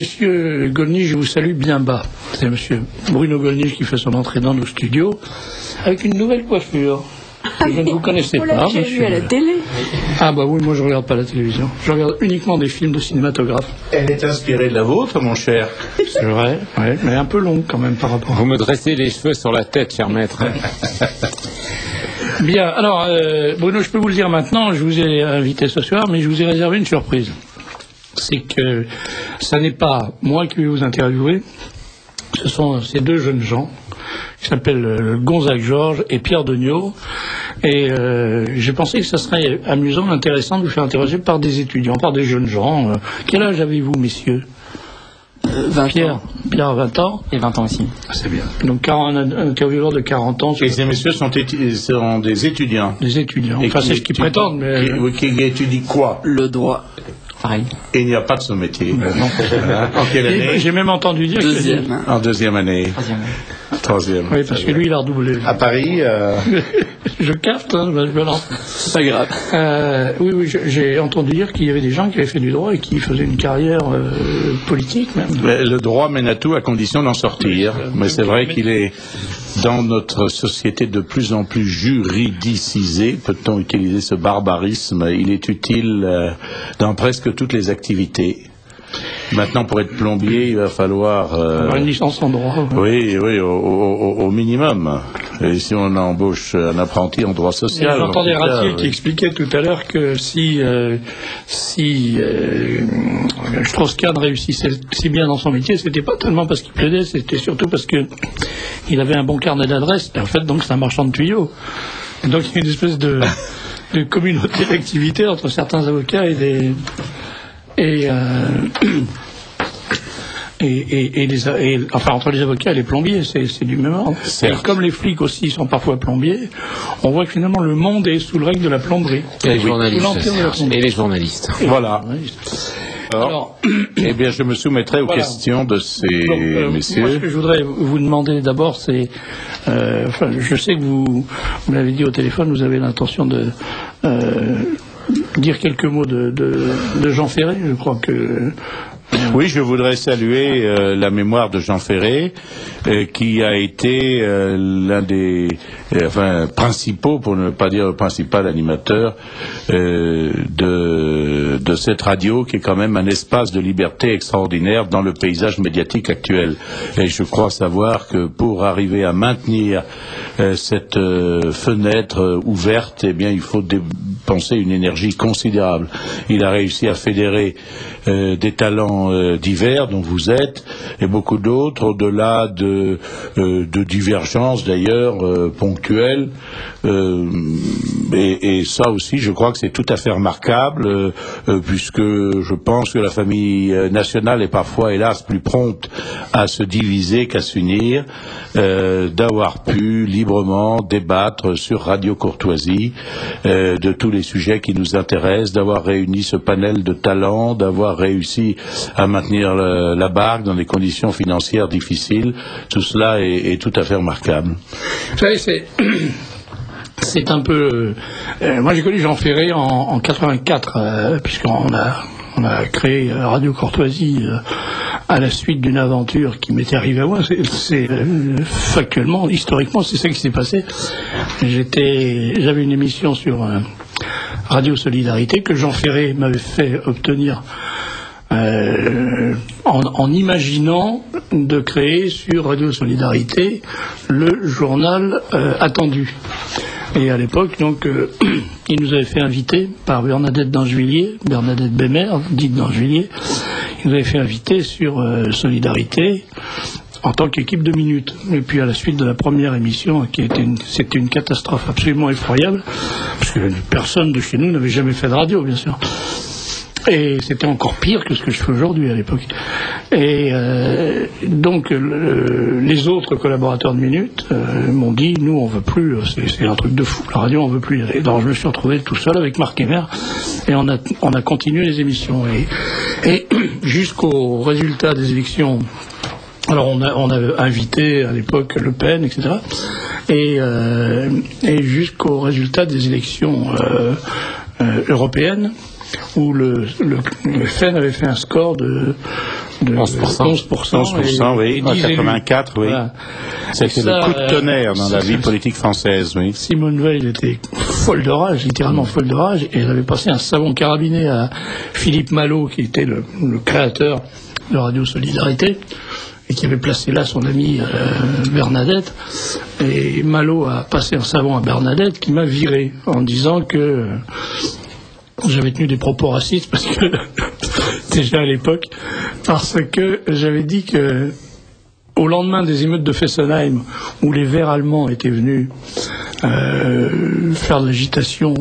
Monsieur Gollnisch, je vous salue bien bas. C'est monsieur Bruno Gollnisch qui fait son entrée dans nos studios avec une nouvelle coiffure. Je ne vous connaissais pas. J'ai vu à la télé. Ah bah oui, moi je regarde pas la télévision. Je regarde uniquement des films de cinématographe. Elle est inspirée de la vôtre, mon cher. C'est vrai, ouais, mais un peu longue quand même par rapport. Vous me dressez les cheveux sur la tête, cher maître. Bien, alors Bruno, je peux vous le dire maintenant, je vous ai invité ce soir, mais je vous ai réservé une surprise. C'est que ça n'est pas moi qui vais vous interviewer, ce sont ces deux jeunes gens qui s'appellent Gonzague Georges et Pierre Degnaud. Et j'ai pensé que ça serait amusant, intéressant de vous faire interroger par des étudiants, par des jeunes gens. Quel âge avez-vous, messieurs? 20 Pierre, ans. Pierre, 20 ans. Et 20 ans aussi. Ah, c'est bien. Donc un intervieweur de 40 ans. Et ces messieurs sont des étudiants. Des étudiants. Et Enfin, c'est ce qu'ils prétendent, mais... Qui étudient quoi? Le droit. Pareil. Et il n'y a pas de ce métier. En quelle année? J'ai même entendu dire Deuxième. que... En deuxième année. Troisième. Troisième. Oui, parce que lui, il a redoublé. À Paris Je capte, hein, je me lance. C'est pas grave. Oui, j'ai entendu dire qu'il y avait des gens qui avaient fait du droit et qui faisaient une carrière politique même. Mais le droit mène à tout à condition d'en sortir. Mais c'est vrai qu'il est dans notre société de plus en plus juridicisé. Peut-on utiliser ce barbarisme? Il est utile dans presque toutes les activités. Maintenant, pour être plombier, il va falloir... Avoir une licence en droit. Oui, au minimum. Et si on embauche un apprenti en droit social... J'entendais Ratier qui expliquait tout à l'heure que si Strauss-Kahn réussissait si bien dans son métier, c'était pas tellement parce qu'il plaidait, c'était surtout parce que il avait un bon carnet d'adresses. Et en fait, donc, c'est un marchand de tuyaux. Et donc, il y a une espèce de communauté d'activité entre certains avocats enfin, entre les avocats et les plombiers, c'est du même ordre. Et comme les flics aussi sont parfois plombiers, on voit que finalement le monde est sous le règne de la plomberie. Et les journalistes. Voilà. Alors, eh bien, je me soumettrai aux questions de ces messieurs. Moi, ce que je voudrais vous demander d'abord, c'est... je sais que vous l'avez dit au téléphone, vous avez l'intention de... dire quelques mots de Jean Ferré, je crois que... Oui, je voudrais saluer la mémoire de Jean Ferré, qui a été l'un des principaux, pour ne pas dire le principal animateur de cette radio, qui est quand même un espace de liberté extraordinaire dans le paysage médiatique actuel. Et je crois savoir que pour arriver à maintenir cette fenêtre ouverte, eh bien, il faut dépenser une énergie considérable. Il a réussi à fédérer des talents divers dont vous êtes et beaucoup d'autres, au-delà de divergences d'ailleurs ponctuelles, et ça aussi je crois que c'est tout à fait remarquable, puisque je pense que la famille nationale est parfois hélas plus prompte à se diviser qu'à s'unir, d'avoir pu librement débattre sur Radio Courtoisie de tous les sujets qui nous intéressent, d'avoir réuni ce panel de talents, d'avoir réussi à maintenir la barque dans des conditions financières difficiles. Tout cela est tout à fait remarquable. Vous savez, c'est un peu... moi, j'ai connu Jean Ferré en 84, puisqu'on a créé Radio Courtoisie à la suite d'une aventure qui m'était arrivée à moi. C'est factuellement, historiquement, c'est ça qui s'est passé. J'avais une émission sur Radio Solidarité que Jean Ferré m'avait fait obtenir en imaginant de créer sur Radio Solidarité le journal attendu. Et à l'époque, donc, il nous avait fait inviter par Bernadette Bémer, dite d'Angevilliers, il nous avait fait inviter sur Solidarité en tant qu'équipe de minutes. Et puis à la suite de la première émission, c'était une catastrophe absolument effroyable, parce que personne de chez nous n'avait jamais fait de radio, bien sûr. Et c'était encore pire que ce que je fais aujourd'hui à l'époque. Et donc les autres collaborateurs de Minutes m'ont dit, nous on veut plus, c'est un truc de fou, la radio on veut plus y aller. Donc je me suis retrouvé tout seul avec Marc Emer et on a continué les émissions. Et jusqu'au résultat des élections, alors on a invité à l'époque Le Pen, etc. Et jusqu'au résultat des élections européennes, où le FN avait fait un score de de 11%, 11%, oui, en 84, oui. Voilà. C'était le coup de tonnerre dans la vie politique française, oui. Simone Veil était folle de rage, littéralement folle de rage, et elle avait passé un savon carabiné à Philippe Malo, qui était le créateur de Radio Solidarité, et qui avait placé là son amie Bernadette. Et Malo a passé un savon à Bernadette qui m'a viré en disant que j'avais tenu des propos racistes, parce que déjà à l'époque, parce que j'avais dit que au lendemain des émeutes de Fessenheim, où les Verts allemands étaient venus faire de l'agitation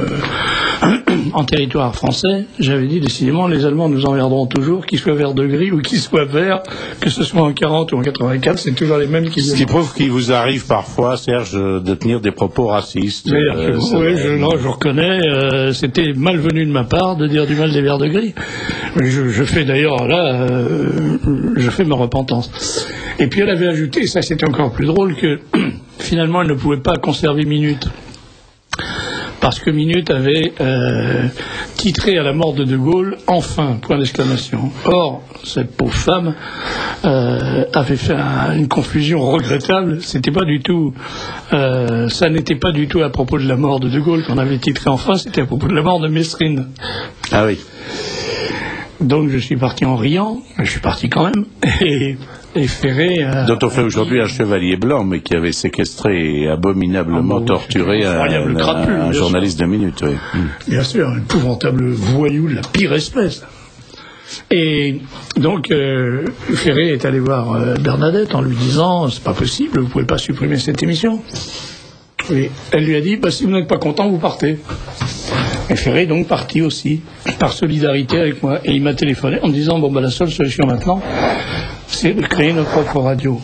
en territoire français, j'avais dit décidément les Allemands nous emmerderont toujours, qu'ils soient verts de gris ou qu'ils soient verts, que ce soit en 40 ou en 84, c'est toujours les mêmes qui viennent. Ce qui prouve qu'il vous arrive parfois, Serge, de tenir des propos racistes. Oui, je reconnais, c'était malvenu de ma part de dire du mal des verts de gris. Je fais d'ailleurs là, je fais ma repentance. Et puis elle avait ajouté, et ça c'était encore plus drôle, que finalement elle ne pouvait pas conserver Minute. Parce que Minute avait titré à la mort de De Gaulle, enfin, point d'exclamation. Or, cette pauvre femme avait fait une confusion regrettable. C'était pas du tout, ça n'était pas du tout à propos de la mort de De Gaulle qu'on avait titré enfin, c'était à propos de la mort de Mesrine. Ah oui. Donc je suis parti en riant, je suis parti quand même, et Ferré... dont on fait aujourd'hui un chevalier blanc, mais qui avait séquestré et abominablement torturé un journaliste de Minute. Oui. Bien sûr, un épouvantable voyou de la pire espèce. Et donc Ferré est allé voir Bernadette en lui disant « c'est pas possible, vous pouvez pas supprimer cette émission ». Et elle lui a dit « si vous n'êtes pas content, vous partez ». Et Ferré est donc parti aussi, par solidarité avec moi. Et il m'a téléphoné en me disant, la seule solution maintenant, c'est de créer notre propre radio.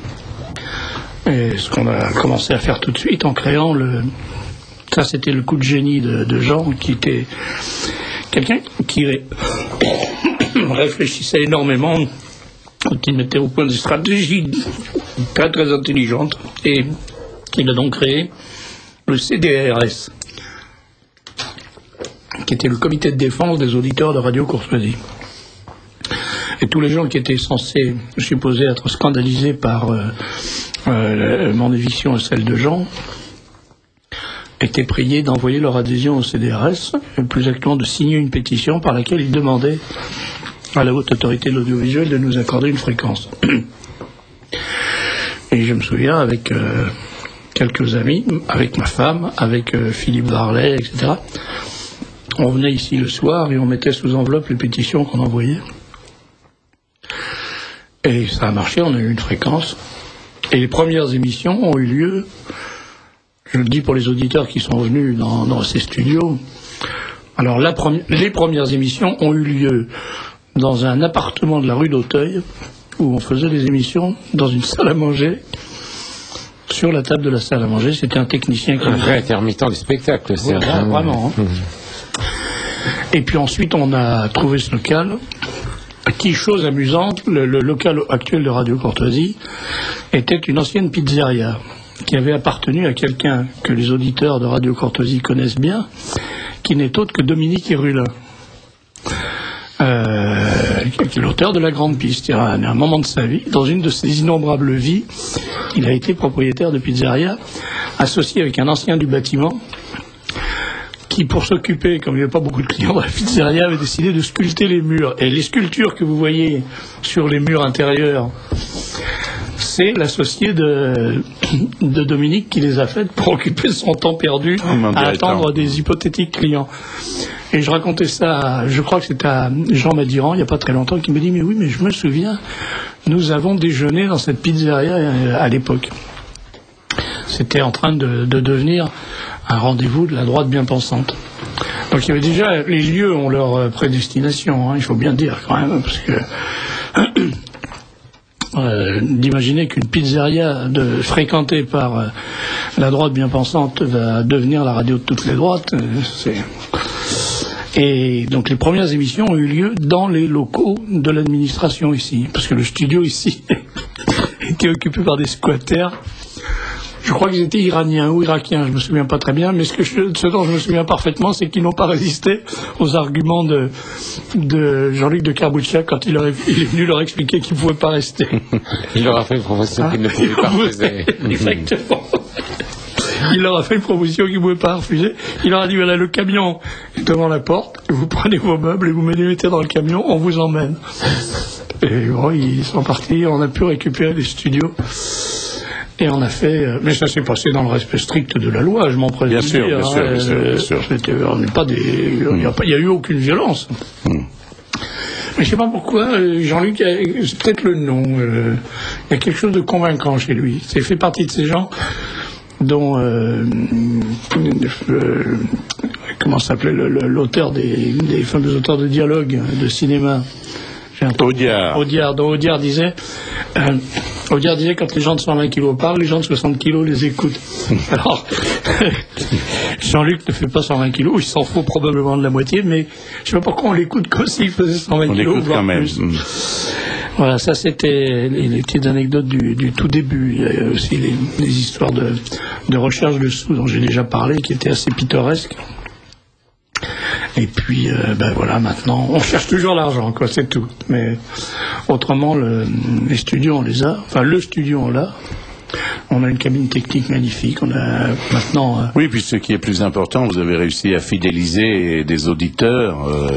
Et ce qu'on a commencé à faire tout de suite en créant ça c'était le coup de génie de Jean, qui était quelqu'un qui réfléchissait énormément, qui mettait au point des stratégies très très intelligentes, et il a donc créé le CDRS, qui était le comité de défense des auditeurs de Radio Courtoisie. Et tous les gens qui étaient censés, je suppose, être scandalisés par mon éviction et celle de Jean, étaient priés d'envoyer leur adhésion au CDRS, et plus exactement de signer une pétition par laquelle ils demandaient à la haute autorité de l'audiovisuel de nous accorder une fréquence. Et je me souviens, avec quelques amis, avec ma femme, avec Philippe Varlet, etc., on venait ici le soir et on mettait sous enveloppe les pétitions qu'on envoyait. Et ça a marché, on a eu une fréquence. Et les premières émissions ont eu lieu, je le dis pour les auditeurs qui sont venus dans ces studios, alors les premières émissions ont eu lieu dans un appartement de la rue d'Auteuil, où on faisait des émissions dans une salle à manger. Sur la table de la salle à manger, c'était un technicien qui... Un vrai intermittent du spectacle, c'est vraiment. Hein. Et puis ensuite, on a trouvé ce local, qui, chose amusante, le local actuel de Radio Courtoisie était une ancienne pizzeria qui avait appartenu à quelqu'un que les auditeurs de Radio Courtoisie connaissent bien, qui n'est autre que Dominique Hérulin, qui est l'auteur de La Grande Piste. À un moment de sa vie, dans une de ses innombrables vies, il a été propriétaire de pizzeria, associé avec un ancien du bâtiment, qui, pour s'occuper, comme il n'y avait pas beaucoup de clients dans la pizzeria, avait décidé de sculpter les murs. Et les sculptures que vous voyez sur les murs intérieurs, c'est l'associé de Dominique qui les a faites pour occuper son temps perdu à attendre des hypothétiques clients. Et je racontais ça, je crois que c'était à Jean Madiran, il n'y a pas très longtemps, qui me dit « Mais oui, mais je me souviens, nous avons déjeuné dans cette pizzeria à l'époque. » C'était en train de devenir un rendez-vous de la droite bien pensante. Donc il y avait déjà, les lieux ont leur prédestination, hein, il faut bien dire quand même, parce que d'imaginer qu'une pizzeria fréquentée par la droite bien pensante va devenir la radio de toutes les droites, c'est... Et donc les premières émissions ont eu lieu dans les locaux de l'administration ici, parce que le studio ici était occupé par des squatters. Je crois qu'ils étaient iraniens ou irakiens, je me souviens pas très bien, mais ce dont je me souviens parfaitement, c'est qu'ils n'ont pas résisté aux arguments de Jean-Luc de Carbouchia quand il est venu leur expliquer qu'ils ne pouvaient pas rester. Il leur a fait une proposition qu'ils ne pouvaient pas refuser. Exactement. Il leur a fait une proposition qu'ils ne pouvaient pas refuser. Il leur a dit, voilà, le camion est devant la porte, vous prenez vos meubles et vous me les mettez dans le camion, on vous emmène. Et bon, ils sont partis, on a pu récupérer les studios. Et on a fait... mais ça s'est passé dans le respect strict de la loi, je m'en présume. Bien sûr. On n'est pas des... Il n'y a eu aucune violence. Mais je ne sais pas pourquoi, Jean-Luc, c'est peut-être le nom. Il y a quelque chose de convaincant chez lui. C'est fait partie de ces gens dont... comment s'appelait l'auteur des fameux auteurs de dialogue, de cinéma. Audiard. Donc Audiard disait quand les gens de 120 kilos parlent, les gens de 60 kilos les écoutent. Alors, Jean-Luc ne fait pas 120 kilos, il s'en faut probablement de la moitié, mais je ne sais pas pourquoi on l'écoute comme s'il faisait 120 kilos. On l'écoute quand même. Voilà, ça c'était les petites anecdotes du tout début. Il y a aussi les histoires de recherche de sous dont j'ai déjà parlé, qui étaient assez pittoresques. Et puis, voilà, maintenant, on cherche toujours l'argent, quoi, c'est tout. Mais autrement, les studios, on les a. Enfin, le studio, on l'a. On a une cabine technique magnifique. On a maintenant... Oui, puis ce qui est plus important, vous avez réussi à fidéliser des auditeurs.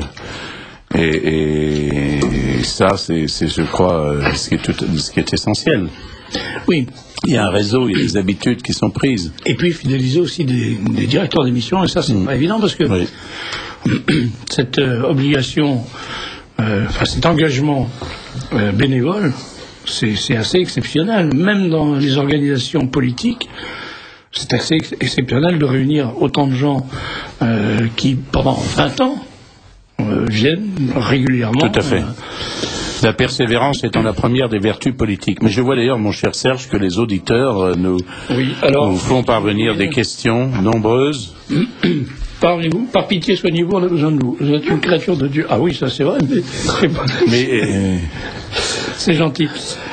Et ça, c'est, je crois, ce qui est essentiel. Oui. Il y a un réseau, il y a des habitudes qui sont prises. Et puis fidéliser aussi des directeurs d'émission, et ça, c'est pas évident, parce que cette obligation, cet engagement bénévole, c'est assez exceptionnel. Même dans les organisations politiques, c'est assez exceptionnel de réunir autant de gens qui, pendant 20 ans, viennent régulièrement. Tout à fait. La persévérance étant la première des vertus politiques. Mais je vois d'ailleurs, mon cher Serge, que les auditeurs nous font parvenir des questions nombreuses. Parlez-vous, par pitié, soignez-vous, on a besoin de vous. Vous êtes une créature de Dieu. Ah oui, ça c'est vrai, mais c'est gentil.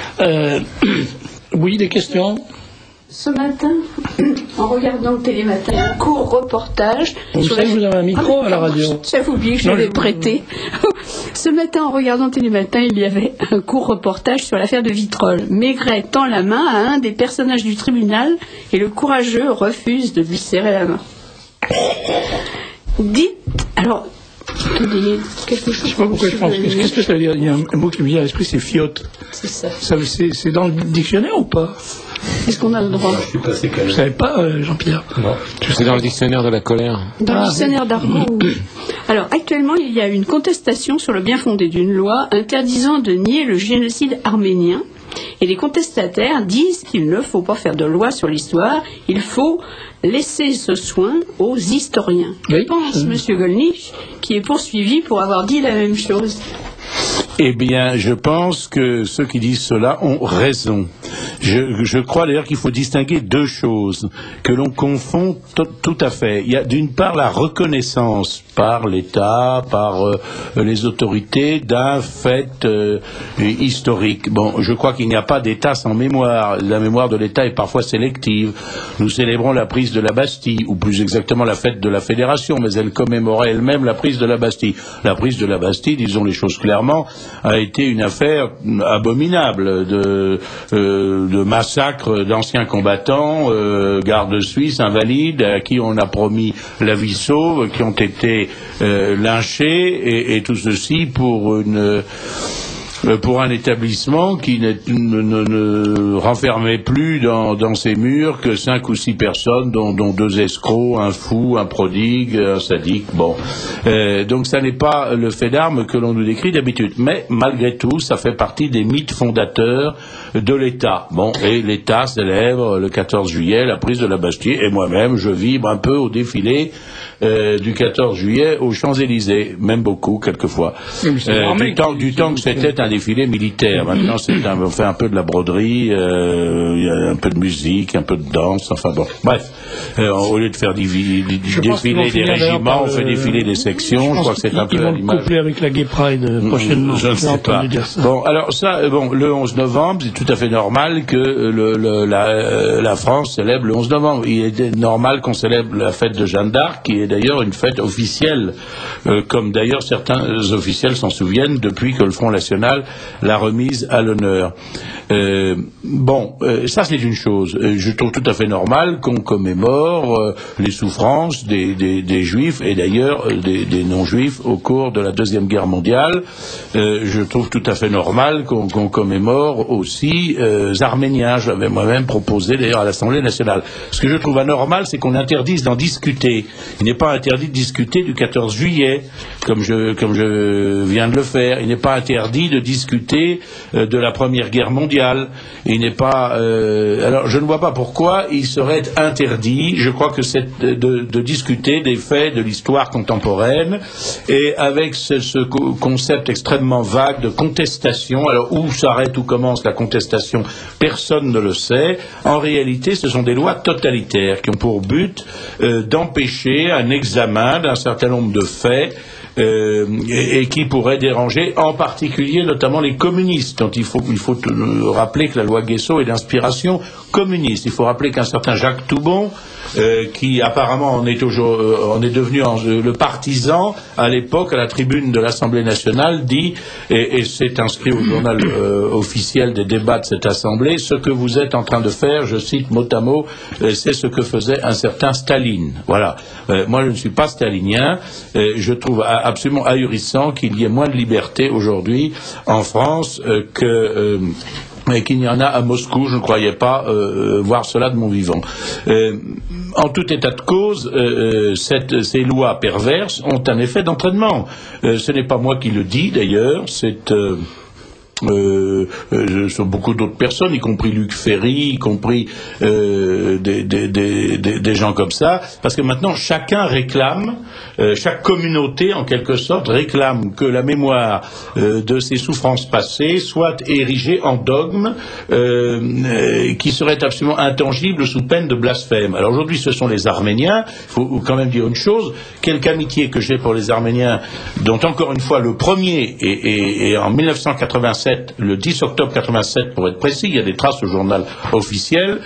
Oui, des questions? Ce matin, en regardant le Télématin, un court reportage... Vous savez que vous avez un micro à la radio. J'avais oublié que je l'avais prêté. Ce matin, en regardant le Télématin, il y avait un court reportage sur l'affaire de Vitrolles. Maigret tend la main à un des personnages du tribunal et le courageux refuse de lui serrer la main. Dites... Alors... quelque chose. Je ne sais pas pourquoi je pense. Qu'est-ce que ça veut dire? Il y a un mot qui me vient à l'esprit, c'est fiotte. C'est ça. C'est dans le dictionnaire ou pas? Est-ce qu'on a le droit? Je ne savais pas, Jean-Pierre. Non. C'est dans le dictionnaire de la colère. Dans le dictionnaire d'argot. Alors, actuellement, il y a une contestation sur le bien fondé d'une loi interdisant de nier le génocide arménien. Et les contestataires disent qu'il ne faut pas faire de loi sur l'histoire, il faut laisser ce soin aux historiens. Que pense M. Gollnisch, qui est poursuivi pour avoir dit la même chose? Eh bien, je pense que ceux qui disent cela ont raison. Je crois d'ailleurs qu'il faut distinguer deux choses que l'on confond tout à fait. Il y a d'une part la reconnaissance par l'État, par les autorités d'un fait historique. Bon, je crois qu'il n'y a pas d'État sans mémoire. La mémoire de l'État est parfois sélective. Nous célébrons la prise de la Bastille, ou plus exactement la fête de la Fédération, mais elle commémorait elle-même la prise de la Bastille. La prise de la Bastille, disons les choses clairement, a été une affaire abominable de massacre d'anciens combattants, gardes suisses, invalides, à qui on a promis la vie sauve, qui ont été lynchés, et tout ceci pour un établissement qui ne renfermait plus dans ses murs que 5 ou 6 personnes, dont 2 escrocs, un fou, un prodigue, un sadique. Bon, donc ça n'est pas le fait d'armes que l'on nous décrit d'habitude, mais malgré tout, ça fait partie des mythes fondateurs de l'État. Bon, et l'État célèbre le 14 juillet la prise de la Bastille, et moi-même, je vibre un peu au défilé du 14 juillet aux Champs-Élysées, même beaucoup, quelquefois. Du temps que c'était un défilé militaire. Maintenant, on fait un peu de la broderie, il y a un peu de musique, un peu de danse, enfin bon. Bref, au lieu de faire défiler des régiments, on fait défiler des sections. Je crois que c'est un peu à l'image. Ils vont le coupler avec la Gay Pride prochainement. Je ne sais pas. Bon, alors ça, le 11 novembre, c'est tout à fait normal que la France célèbre le 11 novembre. Il est normal qu'on célèbre la fête de Jeanne d'Arc, qui est d'ailleurs une fête officielle, comme d'ailleurs certains officiels s'en souviennent depuis que le Front National l'a remise à l'honneur. Ça c'est une chose. Je trouve tout à fait normal qu'on commémore les souffrances des Juifs et d'ailleurs des non-Juifs au cours de la Deuxième Guerre mondiale. Je trouve tout à fait normal qu'on commémore aussi les Arméniens. J'avais moi-même proposé d'ailleurs à l'Assemblée nationale. Ce que je trouve anormal, c'est qu'on interdise d'en discuter. Il n'est pas interdit de discuter du 14 juillet, comme je viens de le faire. Il n'est pas interdit de discuter de la Première Guerre mondiale. Il n'est pas. Alors, je ne vois pas pourquoi il serait interdit. Je crois que c'est de discuter des faits de l'histoire contemporaine et avec ce concept extrêmement vague de contestation. Alors, où s'arrête, où commence la contestation, personne ne le sait. En réalité, ce sont des lois totalitaires qui ont pour but d'empêcher un examen d'un certain nombre de faits et qui pourraient déranger en particulier notamment les communistes. Donc il faut rappeler que la loi Guesso est d'inspiration communiste. Il faut rappeler qu'un certain Jacques Toubon, qui apparemment en est devenu le partisan à l'époque à la tribune de l'Assemblée nationale, dit, et c'est inscrit au journal officiel des débats de cette Assemblée, ce que vous êtes en train de faire, je cite mot à mot, c'est ce que faisait un certain Staline. Voilà. Moi je ne suis pas stalinien. Je trouve absolument ahurissant qu'il y ait moins de liberté aujourd'hui en France qu'il y en a à Moscou. Je ne croyais pas voir cela de mon vivant. En tout état de cause, ces lois perverses ont un effet d'entraînement. Ce n'est pas moi qui le dis d'ailleurs, c'est sur beaucoup d'autres personnes, y compris Luc Ferry, y compris des gens comme ça, parce que maintenant chacun réclame, chaque communauté en quelque sorte réclame que la mémoire de ses souffrances passées soit érigée en dogme qui serait absolument intangible sous peine de blasphème. Alors aujourd'hui ce sont les Arméniens. Il faut quand même dire une chose, quelque amitié que j'ai pour les Arméniens, dont encore une fois le premier est en 1987, le 10 octobre 87 pour être précis, il y a des traces au journal officiel.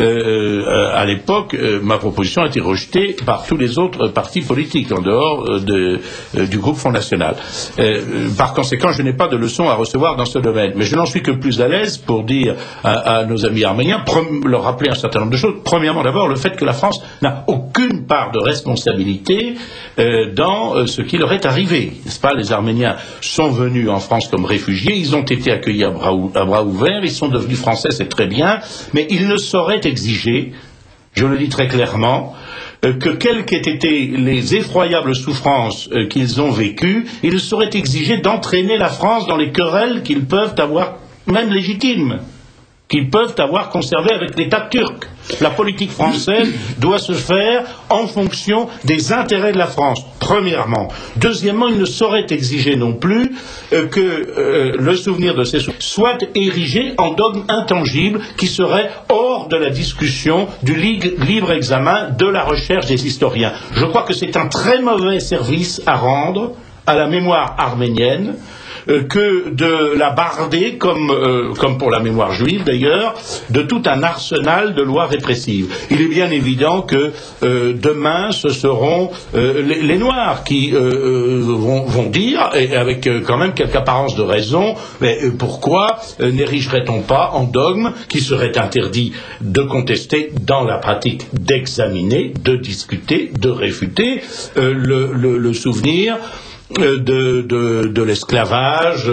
À l'époque, ma proposition a été rejetée par tous les autres partis politiques en dehors du groupe Front National. Par conséquent, je n'ai pas de leçons à recevoir dans ce domaine, mais je n'en suis que plus à l'aise pour dire à nos amis arméniens, leur rappeler un certain nombre de choses. Premièrement, d'abord, le fait que la France n'a aucune part de responsabilité dans ce qui leur est arrivé. N'est-ce pas ? Les Arméniens sont venus en France comme réfugiés, ils ont été accueillis à bras ouverts, ils sont devenus français, c'est très bien, mais ils ne sauraient exiger, je le dis très clairement, que quelles qu'aient été les effroyables souffrances qu'ils ont vécues, ils ne sauraient exiger d'entraîner la France dans les querelles qu'ils peuvent avoir, même légitimes, qu'ils peuvent avoir conservées avec l'État turc. La politique française doit se faire en fonction des intérêts de la France, premièrement. Deuxièmement, il ne saurait exiger non plus que le souvenir de ces souffrances soit érigé en dogme intangible qui serait hors de la discussion du libre examen de la recherche des historiens. Je crois que c'est un très mauvais service à rendre à la mémoire arménienne, que de la barder, comme pour la mémoire juive d'ailleurs, de tout un arsenal de lois répressives. Il est bien évident que demain ce seront les Noirs qui vont dire, et avec quand même quelque apparence de raison, mais pourquoi n'érigerait-on pas en dogme qui serait interdit de contester dans la pratique, d'examiner, de discuter, de réfuter le souvenir de l'esclavage,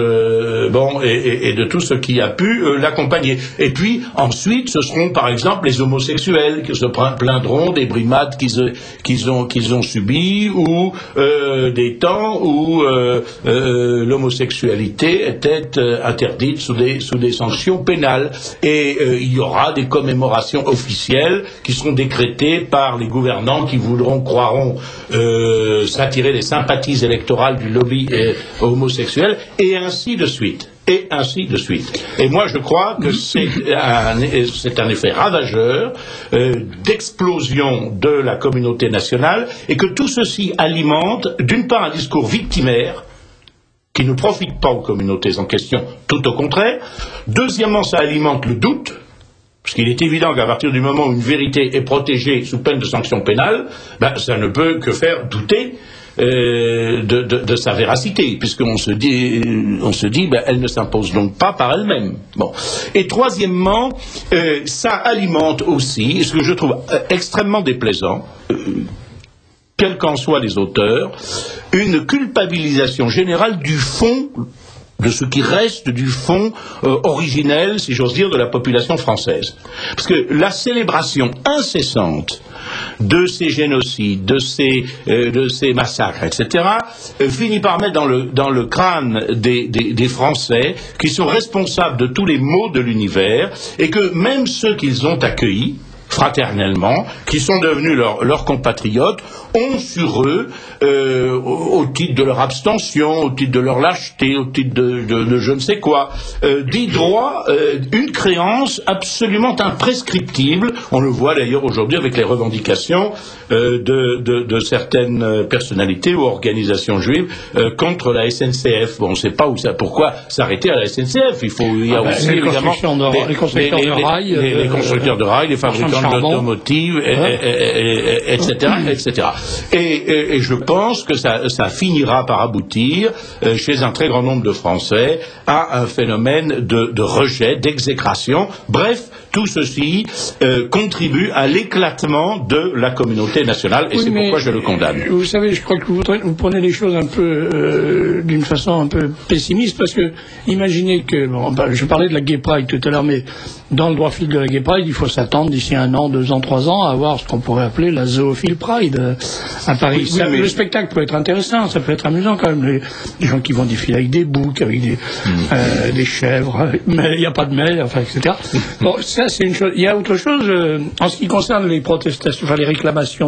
et de tout ce qui a pu l'accompagner. Et puis ensuite, ce seront par exemple les homosexuels qui se plaindront des brimades qu'ils ont subies, ou des temps où l'homosexualité était interdite sous des sanctions pénales. Et il y aura des commémorations officielles qui seront décrétées par les gouvernants qui croiront s'attirer les sympathies électorales du lobby homosexuel, et ainsi de suite. Et ainsi de suite. Et moi, je crois que c'est un effet ravageur d'explosion de la communauté nationale, et que tout ceci alimente, d'une part, un discours victimaire qui ne profite pas aux communautés en question, tout au contraire. Deuxièmement, ça alimente le doute, parce qu'il est évident qu'à partir du moment où une vérité est protégée sous peine de sanctions pénales, ça ne peut que faire douter de sa véracité, puisqu'on se dit, elle ne s'impose donc pas par elle-même. Bon. Et troisièmement, ça alimente aussi, ce que je trouve extrêmement déplaisant, quels qu'en soient les auteurs, une culpabilisation générale du fond, de ce qui reste du fond originel, si j'ose dire, de la population française. Parce que la célébration incessante de ces génocides, de ces massacres, etc., finit par mettre dans le crâne des Français, qui sont responsables de tous les maux de l'univers, et que même ceux qu'ils ont accueillis fraternellement, qui sont devenus leurs compatriotes, ont sur eux, au titre de leur abstention, au titre de leur lâcheté, au titre de je ne sais quoi, des droits, une créance absolument imprescriptible. On le voit d'ailleurs aujourd'hui avec les revendications de certaines personnalités ou organisations juives contre la SNCF. Bon, on ne sait pas pourquoi s'arrêter à la SNCF. Il y a aussi évidemment les constructeurs de rails, les fabricants d'automotives, etc., etc. Et je pense que ça finira par aboutir, chez un très grand nombre de Français, à un phénomène de rejet, d'exécration. Bref, tout ceci contribue à l'éclatement de la communauté nationale, et c'est pourquoi je le condamne. Vous savez, je crois que vous prenez les choses un peu d'une façon un peu pessimiste, parce que imaginez que, je parlais de la Gay Pride tout à l'heure, mais dans le droit fil de la Gay Pride, il faut s'attendre d'ici 1 an, 2 ans, 3 ans à avoir ce qu'on pourrait appeler la Zoophile Pride à Paris. Oui, mais le spectacle peut être intéressant, ça peut être amusant quand même. Les gens qui vont défiler avec des boucs, avec des chèvres, mais il n'y a pas de mets, etc. Bon, ça c'est une chose. Il y a autre chose en ce qui concerne les protestations, les réclamations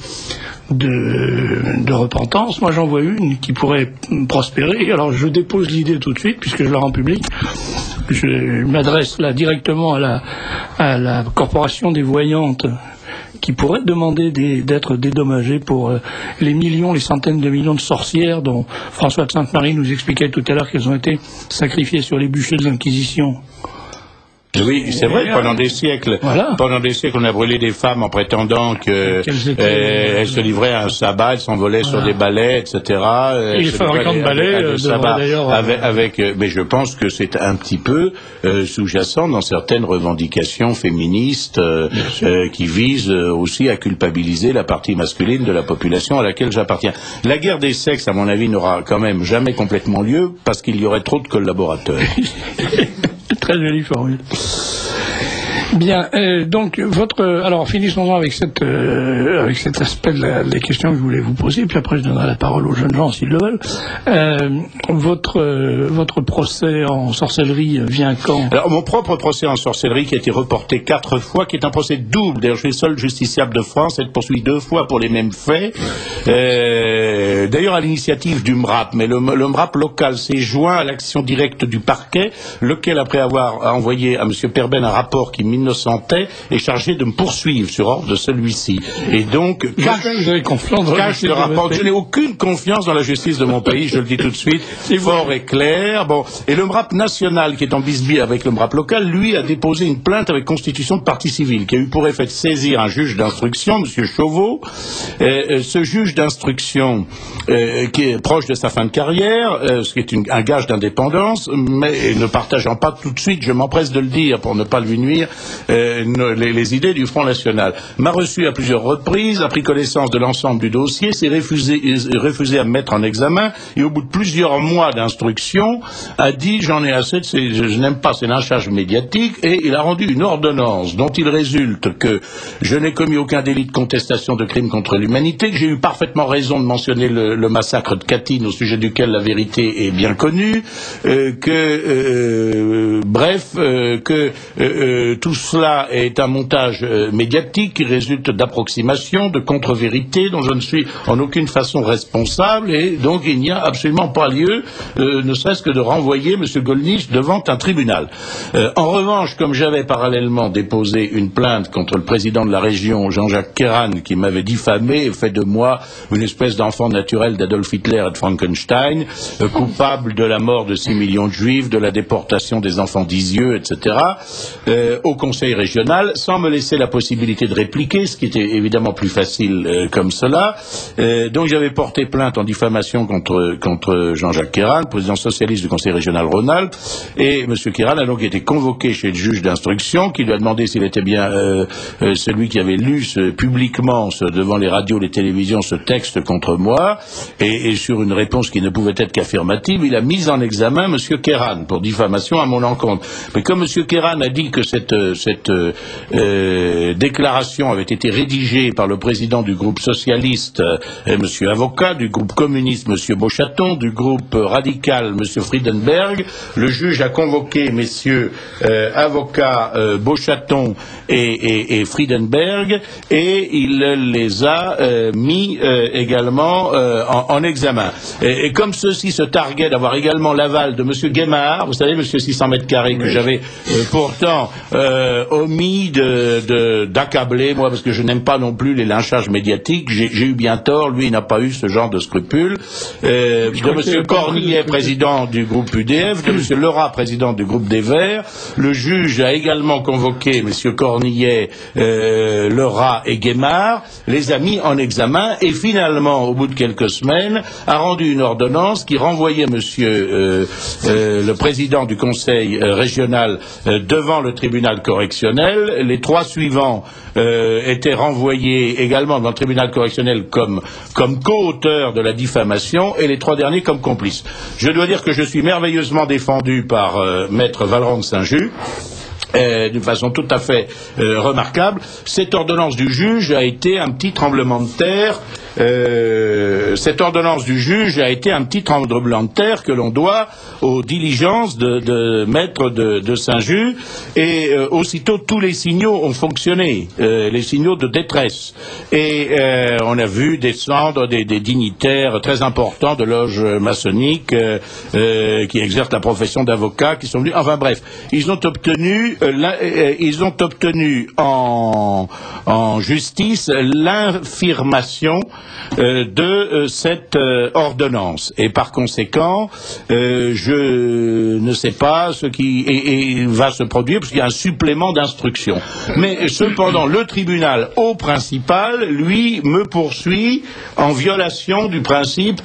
de repentance. Moi j'en vois une qui pourrait prospérer. Alors je dépose l'idée tout de suite, puisque je la rends publique. Je m'adresse là directement à la corporation des voyantes, qui pourrait demander d'être dédommagée pour les centaines de millions de sorcières dont François de Sainte-Marie nous expliquait tout à l'heure qu'elles ont été sacrifiées sur les bûchers de l'Inquisition. Oui, c'est vrai, pendant des siècles, on a brûlé des femmes en prétendant qu'elles se livraient à un sabbat, elles s'envolaient sur des balais, etc. Et les fabricants de balais, d'ailleurs. Mais je pense que c'est un petit peu sous-jacent dans certaines revendications féministes qui visent aussi à culpabiliser la partie masculine de la population à laquelle j'appartiens. La guerre des sexes, à mon avis, n'aura quand même jamais complètement lieu, parce qu'il y aurait trop de collaborateurs. Très jolie formule. Bien, donc alors finissons avec cet aspect des questions que je voulais vous poser, puis après je donnerai la parole aux jeunes gens s'ils le veulent. Votre procès en sorcellerie vient quand? Alors mon propre procès en sorcellerie, qui a été reporté 4 fois, qui est un procès double. D'ailleurs, je suis le seul justiciable de France à être poursuivi 2 fois pour les mêmes faits. D'ailleurs à l'initiative du MRAP, mais le MRAP local s'est joint à l'action directe du parquet, lequel, après avoir envoyé à M. Perben un rapport qui m'innocentait, est chargé de me poursuivre sur ordre de celui-ci. Et donc, cache le rapport. Je n'ai aucune confiance dans la justice de mon pays, je le dis tout de suite, fort et clair. Bon. Et le MRAP national, qui est en bisbille avec le MRAP local, lui, a déposé une plainte avec constitution de partie civile, qui a eu pour effet de saisir un juge d'instruction, M. Chauveau. Ce juge d'instruction, qui est proche de sa fin de carrière, ce qui est un gage d'indépendance, mais ne partageant pas tout de suite, je m'empresse de le dire pour ne pas lui nuire, les idées du Front National. M'a reçu à plusieurs reprises, a pris connaissance de l'ensemble du dossier, s'est refusé à me mettre en examen, et au bout de plusieurs mois d'instruction, a dit j'en ai assez, je n'aime pas ces lynchages médiatiques, et il a rendu une ordonnance dont il résulte que je n'ai commis aucun délit de contestation de crimes contre l'humanité, que j'ai eu parfaitement raison de mentionner le massacre de Katyn, au sujet duquel la vérité est bien connue, que tout cela est un montage médiatique qui résulte d'approximations, de contre-vérités dont je ne suis en aucune façon responsable, et donc il n'y a absolument pas lieu, ne serait-ce que de renvoyer M. Gollnisch devant un tribunal. En revanche, comme j'avais parallèlement déposé une plainte contre le président de la région, Jean-Jacques Kéran, qui m'avait diffamé et fait de moi une espèce d'enfant naturel d'Adolf Hitler et de Frankenstein, coupable de la mort de 6 millions de juifs, de la déportation des enfants d'Isieux, etc., au Conseil régional, sans me laisser la possibilité de répliquer, ce qui était évidemment plus facile comme cela. Donc j'avais porté plainte en diffamation contre Jean-Jacques Kéran, président socialiste du Conseil régional Rhône-Alpes, et M. Kéran a donc été convoqué chez le juge d'instruction, qui lui a demandé s'il était bien celui qui avait lu publiquement devant les radios, les télévisions, ce texte contre moi, et sur une réponse qui ne pouvait être qu'affirmative, il a mis en examen M. Kéran pour diffamation à mon encontre. Mais comme M. Kéran a dit que cette déclaration avait été rédigée par le président du groupe socialiste, M. Avocat, du groupe communiste, M. Beauchaton, du groupe radical, M. Friedenberg, le juge a convoqué messieurs Avocat, Beauchaton et Friedenberg, et il les a mis également en examen. Et comme ceux-ci se targuaient d'avoir également l'aval de M. Guémard, vous savez, M. 600 mètres carrés, que j'avais pourtant omis d'accabler, moi, parce que je n'aime pas non plus les lynchages médiatiques, j'ai eu bien tort, lui il n'a pas eu ce genre de scrupules, de M. Cornillet, président du groupe UDF, de M. Lerat, président du groupe des Verts. Le juge a également convoqué M. Cornillet, Lerat et Guémard, les a mis en examen, et finalement, au bout de quelques semaines, a rendu une ordonnance qui renvoyait le président du conseil régional devant le tribunal correctionnel. Les 3 suivants étaient renvoyés également devant le tribunal correctionnel comme co-auteurs de la diffamation, et les 3 derniers comme complices. Je dois dire que je suis merveilleusement défendu par maître Vallerand de Saint-Just, d'une façon tout à fait remarquable. Cette ordonnance du juge a été un petit tremblement de terre. Cette ordonnance du juge a été un petit tremblement de terre que l'on doit aux diligences de maître de Saint-Just, et aussitôt tous les signaux ont fonctionné, les signaux de détresse, et on a vu descendre des dignitaires très importants de loges maçonniques qui exercent la profession d'avocat, qui sont venus, enfin bref, ils ont obtenu en justice l'infirmation de cette ordonnance, et par conséquent je ne sais pas ce qui va se produire, parce qu'il y a un supplément d'instruction. Mais cependant le tribunal au principal, lui, me poursuit en violation du principe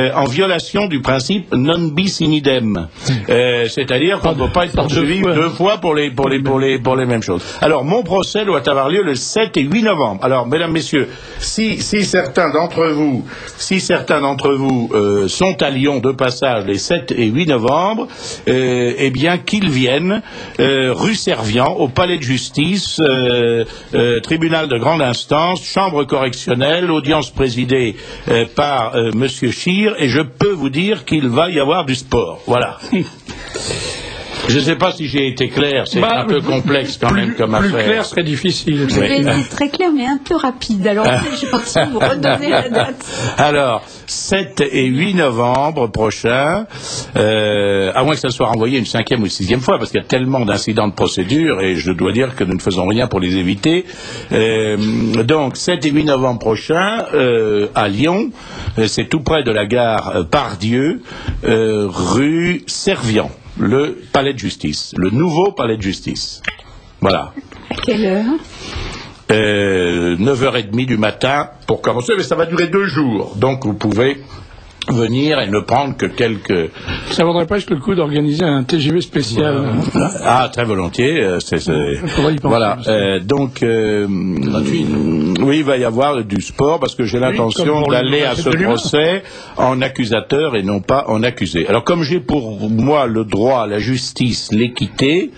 non bis in idem, c'est-à-dire qu'on ne peut pas être poursuivi 2 fois pour les mêmes choses. Alors mon procès doit avoir lieu le 7 et 8 novembre. Alors mesdames, messieurs, si certains d'entre vous sont à Lyon de passage les 7 et 8 novembre, eh bien qu'ils viennent rue Servian, au palais de justice, tribunal de grande instance, chambre correctionnelle, audience présidée par monsieur Scheer, et je peux vous dire qu'il va y avoir du sport. Voilà. Je ne sais pas si j'ai été clair, c'est un peu complexe quand même comme affaire. Plus clair serait difficile. Vous avez été très clair, mais un peu rapide. Alors, je pense que vous redonnez la date. Alors, 7 et 8 novembre prochain, à moins que ça soit renvoyé une 5e ou 6e fois, parce qu'il y a tellement d'incidents de procédure, et je dois dire que nous ne faisons rien pour les éviter. Donc, 7 et 8 novembre prochain, à Lyon, c'est tout près de la gare Pardieu, rue Servian. Le palais de justice, le nouveau palais de justice. Voilà. À quelle heure 9h30 du matin pour commencer, mais ça va durer 2 jours. Donc vous pouvez venir et ne prendre que quelques... Ça vaudrait presque le coup d'organiser un TGV spécial. Ah, très volontiers. Faudrait y penser. Voilà. Donc, oui, il va y avoir du sport parce que j'ai l'intention d'aller à ce procès en accusateur et non pas en accusé. Alors, comme j'ai pour moi le droit, la justice, l'équité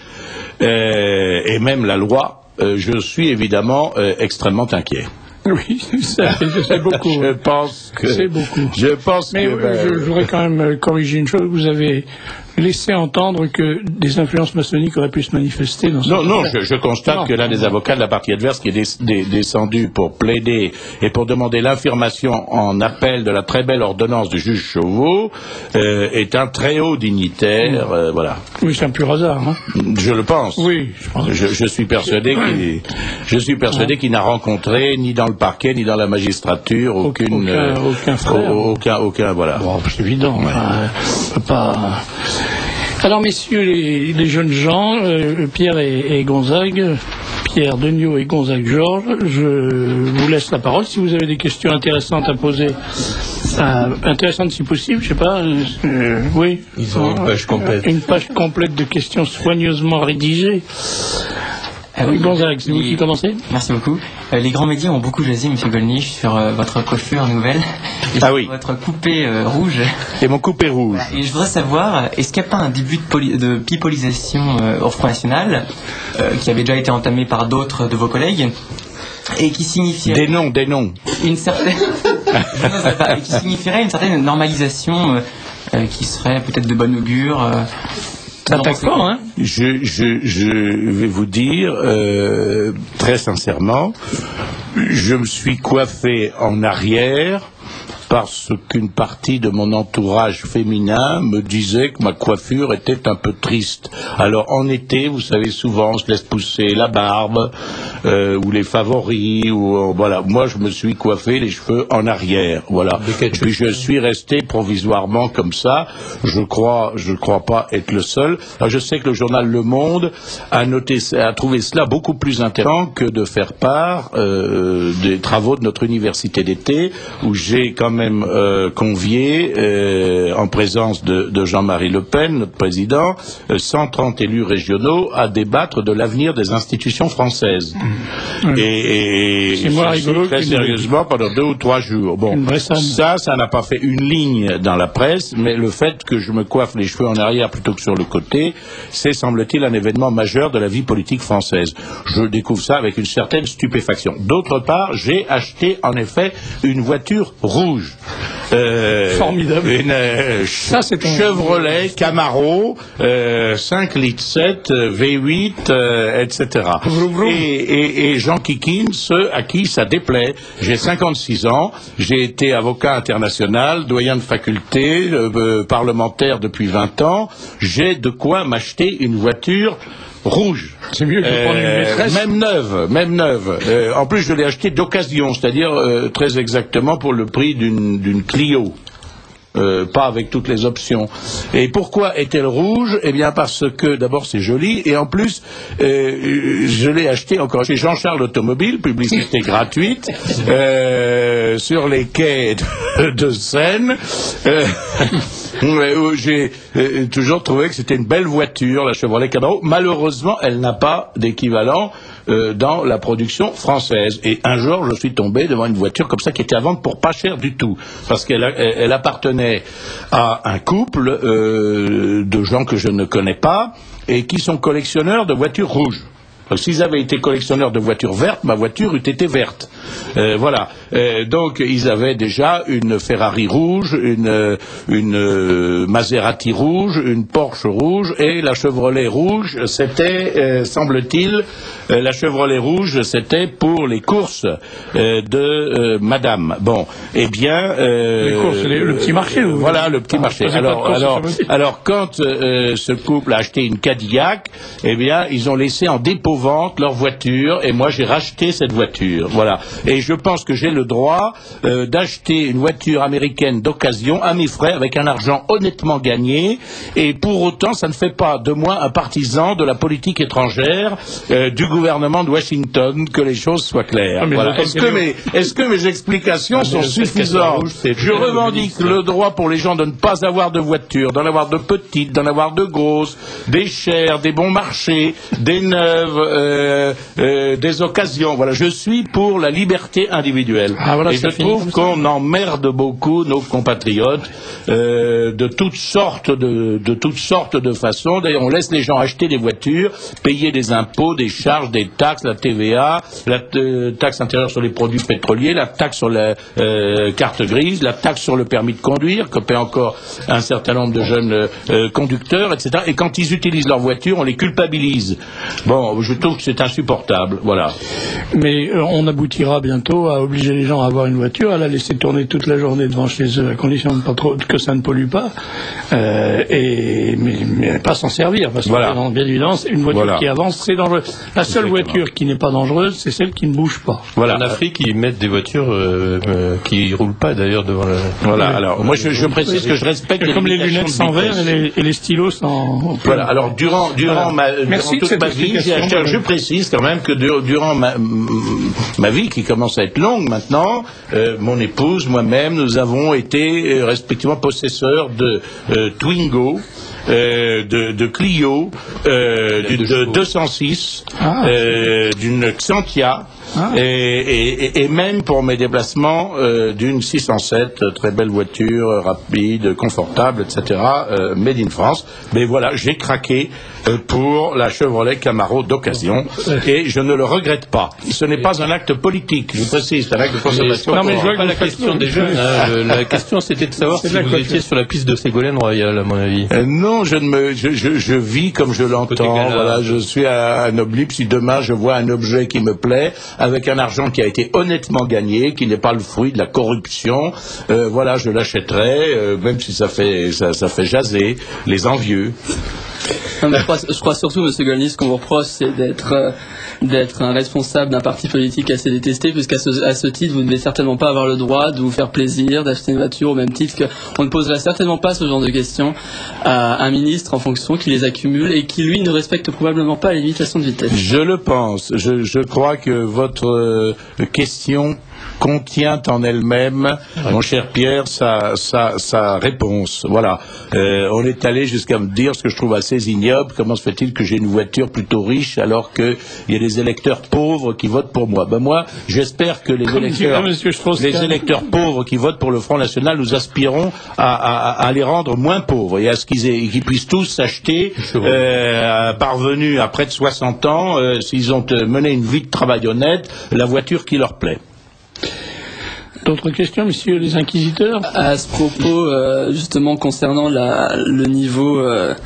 et même la loi, je suis évidemment extrêmement inquiet. Oui, c'est beaucoup. Je pense que... C'est beaucoup. Je pense mais que... je voudrais quand même corriger une chose. Vous avez laissé entendre que des influences maçonniques auraient pu se manifester dans ce... Non, je constate que l'un des avocats de la partie adverse qui est descendu pour plaider et pour demander l'information en appel de la très belle ordonnance du juge Chauveau est un très haut dignitaire, voilà. Oui, c'est un pur hasard, hein. Je le pense. Oui, je pense. Je suis persuadé qu'il n'a rencontré ni dans le parquet ni dans la magistrature aucun frère. Aucun, voilà. Bon, c'est évident. Ouais. On peut pas... Alors, messieurs les jeunes gens, Pierre et Gonzague, Pierre Degnaud et Gonzague Georges, je vous laisse la parole. Si vous avez des questions intéressantes à poser, intéressantes si possible, je sais pas, oui. Ils ont une page complète. Une page complète de questions soigneusement rédigées. Oui, Gonzague, c'est vous qui commencez. Merci beaucoup. Les grands médias ont beaucoup jasé, M. Gollnisch, sur votre coiffure nouvelle et sur votre coupé rouge. Et mon coupé rouge. Voilà. Et je voudrais savoir, est-ce qu'il n'y a pas un début de pipolisation au Front National, qui avait déjà été entamé par d'autres de vos collègues, et qui signifierait... Des noms. Une certaine... qui signifierait une certaine normalisation qui serait peut-être de bon augure hein. Je vais vous dire très sincèrement, je me suis coiffé en arrière parce qu'une partie de mon entourage féminin me disait que ma coiffure était un peu triste. Alors en été, vous savez, souvent on se laisse pousser la barbe ou les favoris ou voilà. Moi, je me suis coiffé les cheveux en arrière, voilà. Et puis je suis resté provisoirement comme ça. Je crois pas être le seul. Alors, je sais que le journal Le Monde a trouvé cela beaucoup plus intéressant que de faire part des travaux de notre université d'été, où j'ai quand même convié, en présence de Jean-Marie Le Pen, notre président, 130 élus régionaux à débattre de l'avenir des institutions françaises. Et c'est moi rigolo très sérieusement pendant 2 ou 3 jours. Bon, ça n'a pas fait une ligne dans la presse, mais le fait que je me coiffe les cheveux en arrière plutôt que sur le côté, c'est, semble-t-il, un événement majeur de la vie politique française. Je découvre ça avec une certaine stupéfaction. D'autre part, j'ai acheté en effet une voiture rouge. Formidable. Une Chevrolet Camaro 5 litres 7 V8 etc. Et Jean Kikine, ceux à qui ça déplaît. J'ai 56 ans, j'ai été avocat international, doyen de faculté, parlementaire depuis 20 ans. J'ai de quoi m'acheter une voiture rouge. C'est mieux que de prendre une maîtresse. Même neuve. En plus, je l'ai acheté d'occasion, c'est-à-dire très exactement pour le prix d'une Clio. Pas avec toutes les options. Et pourquoi est-elle rouge? Eh bien parce que d'abord c'est joli et en plus je l'ai acheté encore chez Jean-Charles Automobile, publicité gratuite, sur les quais de Seine. Où j'ai toujours trouvé que c'était une belle voiture, la Chevrolet Camaro. Malheureusement, elle n'a pas d'équivalent dans la production française. Et un jour, je suis tombé devant une voiture comme ça qui était à vendre pour pas cher du tout, parce qu'elle appartenait à un couple de gens que je ne connais pas et qui sont collectionneurs de voitures rouges. S'ils avaient été collectionneurs de voitures vertes, ma voiture eût été verte. Voilà. Donc ils avaient déjà une Ferrari rouge, une Maserati rouge, une Porsche rouge et la Chevrolet rouge. C'était, semble-t-il, la Chevrolet rouge, c'était pour les courses de Madame. Bon, eh bien, les courses, le petit marché. Voilà, le petit marché. Alors, quand ce couple a acheté une Cadillac, eh bien, ils ont laissé en dépôt vente leur voiture et moi j'ai racheté cette voiture. Voilà. Et je pense que j'ai le droit d'acheter une voiture américaine d'occasion à mes frais avec un argent honnêtement gagné, et pour autant ça ne fait pas de moi un partisan de la politique étrangère du gouvernement de Washington, que les choses soient claires. Voilà. Est-ce que mes explications sont suffisantes? Je revendique le droit pour les gens de ne pas avoir de voiture, d'en avoir de petites, d'en avoir de grosses, des chères, des bons marchés, des neuves, des occasions. Voilà, je suis pour la liberté individuelle. Et je trouve qu'on emmerde beaucoup nos compatriotes de toutes sortes de façons. D'ailleurs, on laisse les gens acheter des voitures, payer des impôts, des charges, des taxes, la TVA, la taxe intérieure sur les produits pétroliers, la taxe sur la carte grise, la taxe sur le permis de conduire, que paient encore un certain nombre de jeunes conducteurs, etc. Et quand ils utilisent leur voiture, on les culpabilise. Bon, je trouve que c'est insupportable, voilà. Mais on aboutira bientôt à obliger les gens à avoir une voiture, à la laisser tourner toute la journée devant chez eux, à condition de pas trop, que ça ne pollue pas, mais pas s'en servir, parce que voilà. Bien évidemment, une voiture qui avance, c'est dangereux. La seule voiture qui n'est pas dangereuse, c'est celle qui ne bouge pas. Voilà. En Afrique, ils mettent des voitures qui roulent pas d'ailleurs devant le... Voilà. Alors, moi, je précise que je respecte comme les lunettes sans verre et les stylos sans... Voilà. Alors, durant toute ma vie, je précise quand même que durant ma vie, qui commence à être longue maintenant, mon épouse, moi-même, nous avons été respectivement possesseurs de Twingo, de Clio, de 206, d'une Xantia, et même pour mes déplacements d'une 607, très belle voiture, rapide, confortable, etc., made in France. Mais voilà, j'ai craqué pour la Chevrolet Camaro d'occasion, et je ne le regrette pas. Ce n'est pas un acte politique, je précise, c'est un acte de consommation. Non, mais je vois pas la question des jeunes. La question, c'était de savoir si vous étiez sur la piste de Ségolène Royal, à mon avis. Non, je vis comme je l'entends. Voilà, je suis un oblique. Si demain je vois un objet qui me plaît, avec un argent qui a été honnêtement gagné, qui n'est pas le fruit de la corruption, voilà, je l'achèterai, même si ça fait jaser les envieux. Non, mais je crois surtout, M. Gollnisch, ce qu'on vous reproche, c'est d'être un responsable d'un parti politique assez détesté, puisqu'à ce titre, vous ne devez certainement pas avoir le droit de vous faire plaisir, d'acheter une voiture, au même titre qu'on ne poserait certainement pas ce genre de questions à un ministre en fonction qui les accumule et qui, lui, ne respecte probablement pas les limitations de vitesse. Je le pense. Je crois que votre question contient en elle-même, mon cher Pierre, sa réponse. Voilà. On est allé jusqu'à me dire ce que je trouve assez ignoble. Comment se fait-il que j'ai une voiture plutôt riche alors qu'il y a des électeurs pauvres qui votent pour moi? Ben moi, j'espère que les électeurs pauvres qui votent pour le Front National, nous aspirons à les rendre moins pauvres et à ce qu'ils puissent tous s'acheter, parvenus à près de 60 ans, s'ils ont mené une vie de travail honnête, la voiture qui leur plaît. D'autres questions, messieurs les inquisiteurs? À ce propos, justement, concernant le niveau,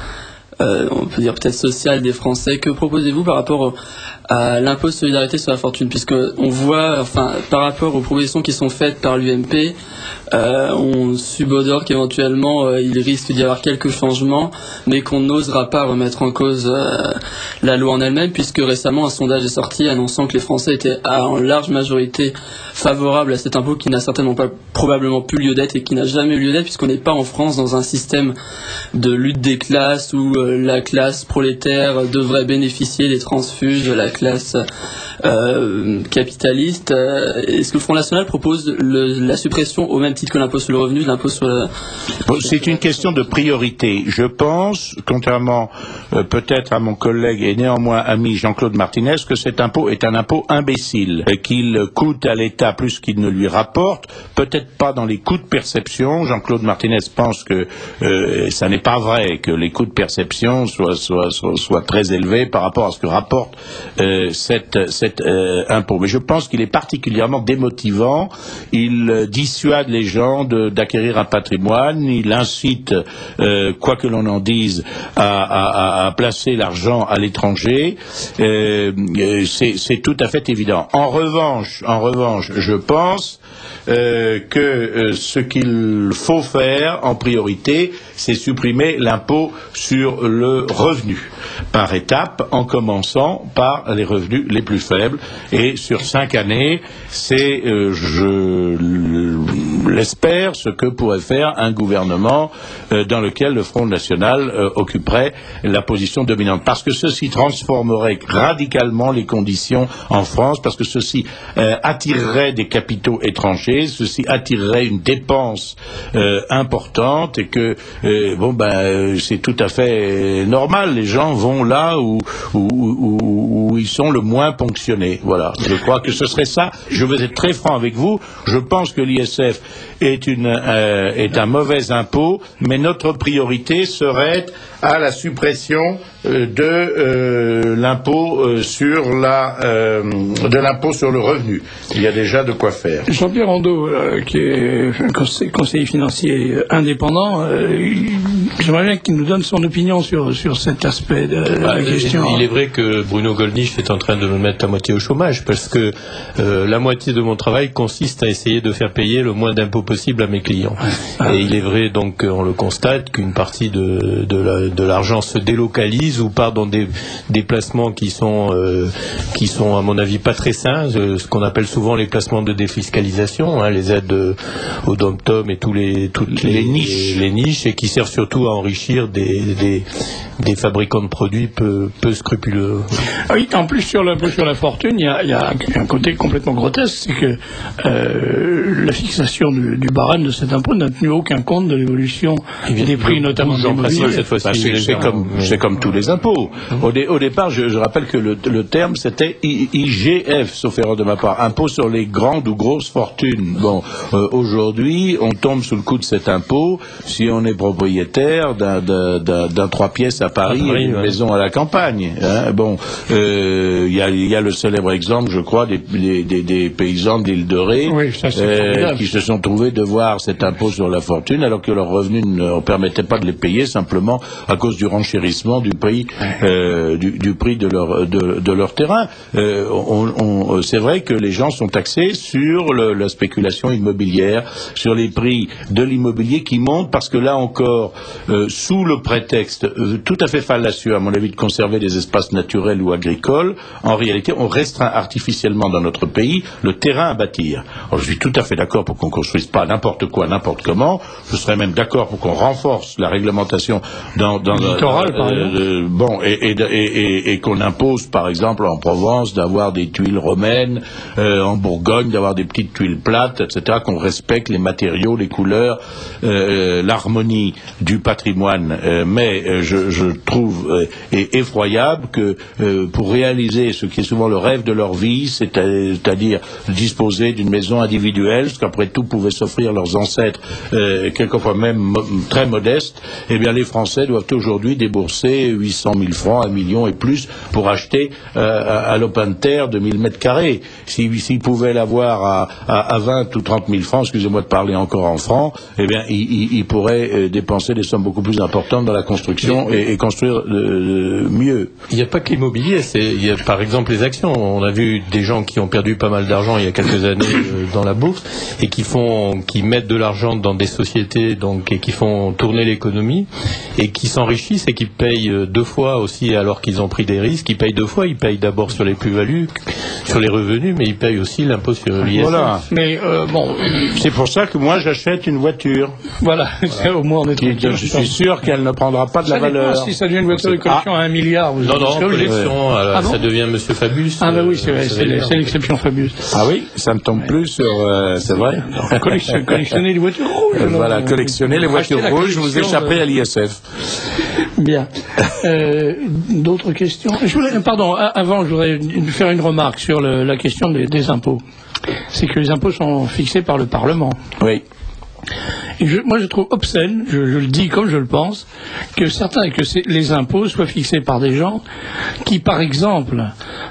on peut dire peut-être social des Français, que proposez-vous par rapport à l'impôt de solidarité sur la fortune? Puisque on voit, enfin, par rapport aux propositions qui sont faites par l'UMP, on subodore qu'éventuellement il risque d'y avoir quelques changements, mais qu'on n'osera pas remettre en cause la loi en elle-même, puisque récemment un sondage est sorti annonçant que les Français étaient en large majorité favorables à cet impôt qui n'a certainement pas probablement plus lieu d'être et qui n'a jamais eu lieu d'être, puisqu'on n'est pas en France dans un système de lutte des classes où la classe prolétaire devrait bénéficier des transfuges de la classe capitaliste. Est-ce que le Front National propose la suppression au même titre que l'impôt sur le revenu, de l'impôt sur le... C'est une question de priorité. Je pense, contrairement peut-être à mon collègue et néanmoins ami Jean-Claude Martinez, que cet impôt est un impôt imbécile, qu'il coûte à l'État plus qu'il ne lui rapporte, peut-être pas dans les coûts de perception. Jean-Claude Martinez pense que ça n'est pas vrai, que les coûts de perception soient très élevés par rapport à ce que rapporte cet impôt. Mais je pense qu'il est particulièrement démotivant. Il dissuade les gens d'acquérir un patrimoine, il incite, quoi que l'on en dise, à placer l'argent à l'étranger. C'est tout à fait évident. En revanche, je pense que ce qu'il faut faire en priorité, c'est supprimer l'impôt sur le revenu, par étapes, en commençant par les revenus les plus faibles. Et sur 5 années, c'est, je l'espère, ce que pourrait faire un gouvernement dans lequel le Front National occuperait la position dominante. Parce que ceci transformerait radicalement les conditions en France, parce que ceci attirerait des capitaux étrangers, ceci attirerait une dépense importante, et que c'est tout à fait normal. Les gens vont là où ils sont le moins ponctionnés. Voilà. Je crois que ce serait ça. Je veux être très franc avec vous. Je pense que l'ISF est un mauvais impôt, mais notre priorité serait à la suppression de l'impôt sur le revenu. Il y a déjà de quoi faire. Jean-Pierre Rondeau, qui est conseiller financier indépendant, j'aimerais bien qu'il nous donne son opinion sur cet aspect de la question. Il est vrai que Bruno Gollnisch est en train de me mettre à moitié au chômage, parce que la moitié de mon travail consiste à essayer de faire payer le moins d'impôts possible à mes clients. Et il est vrai, donc, on le constate, qu'une partie de l'argent se délocalise ou part dans des placements qui sont à mon avis pas très sains, ce qu'on appelle souvent les placements de défiscalisation, les aides au dom-tom et toutes les niches, et qui servent surtout à enrichir des fabricants de produits peu scrupuleux. Ah oui, en plus sur l'impôt sur la fortune, il y a un côté complètement grotesque, c'est que la fixation du barème de cet impôt n'a tenu aucun compte de l'évolution des prix, notamment de l'immobilier. C'est comme tous les impôts. Au départ, je rappelle que le terme c'était IGF, sauf erreur de ma part, impôt sur les grandes ou grosses fortunes. Bon, aujourd'hui, on tombe sous le coup de cet impôt si on est propriétaire d'un 3 pièces à Paris et une maison à la campagne. Bon, il y a le célèbre exemple, je crois, des paysans d'Île de Ré, qui se sont trouvés devoir cet impôt sur la fortune alors que leurs revenus ne permettaient pas de les payer, simplement à cause du renchérissement du prix de leur terrain. C'est vrai que les gens sont taxés sur la spéculation immobilière, sur les prix de l'immobilier qui montent, parce que là encore, sous le prétexte tout à fait fallacieux, à mon avis, de conserver des espaces naturels ou agricoles, en réalité, on restreint artificiellement dans notre pays le terrain à bâtir. Alors, je suis tout à fait d'accord pour qu'on ne construise pas n'importe quoi, n'importe comment. Je serais même d'accord pour qu'on renforce la réglementation dans littoral, par exemple. Et qu'on impose, par exemple, en Provence, d'avoir des tuiles romaines, en Bourgogne, d'avoir des petites tuiles plates, etc., qu'on respecte les matériaux, les couleurs, l'harmonie du patrimoine. Mais je trouve effroyable que pour réaliser ce qui est souvent le rêve de leur vie, c'est-à-dire disposer d'une maison individuelle, ce qu'après tout pouvaient s'offrir leurs ancêtres, quelquefois même très modestes, eh bien les Français doivent aujourd'hui débourser 800 000 francs, 1 million et plus pour acheter à l'open terre de 1000 mètres carrés. S'ils pouvaient l'avoir à 20 ou 30 000 francs, excusez-moi de parler encore en francs, eh bien ils pourraient dépenser des sommes beaucoup plus importantes dans la construction et construire mieux. Il n'y a pas que l'immobilier, il y a par exemple les actions. On a vu des gens qui ont perdu pas mal d'argent il y a quelques années dans la bourse et qui mettent de l'argent dans des sociétés et qui font tourner l'économie et qui s'enrichissent et qui payent 2 fois aussi alors qu'ils ont pris des risques. Ils payent 2 fois. Ils payent d'abord sur les plus-values, sur les revenus, mais ils payent aussi l'impôt sur l'ISF. Voilà. Mais c'est pour ça que moi j'achète une voiture. Voilà. Au moins on est tranquille. Je suis sûr qu'elle ne prendra pas de la valeur. Si ça devient une voiture de collection à 1 milliard, vous non, collection, ça devient Monsieur Fabius. Ah bah oui, c'est l'exception Fabius. Ah oui, ça ne tombe plus sur... c'est vrai. Collectionner les voitures rouges. Voilà, collectionner les voitures rouges, vous échappez à l'ISF. Bien. D'autres questions? Avant, je voudrais faire une remarque sur la question des impôts. C'est que les impôts sont fixés par le Parlement. Oui. Et moi, je trouve obscène, je le dis comme je le pense, que les impôts soient fixés par des gens qui, par exemple,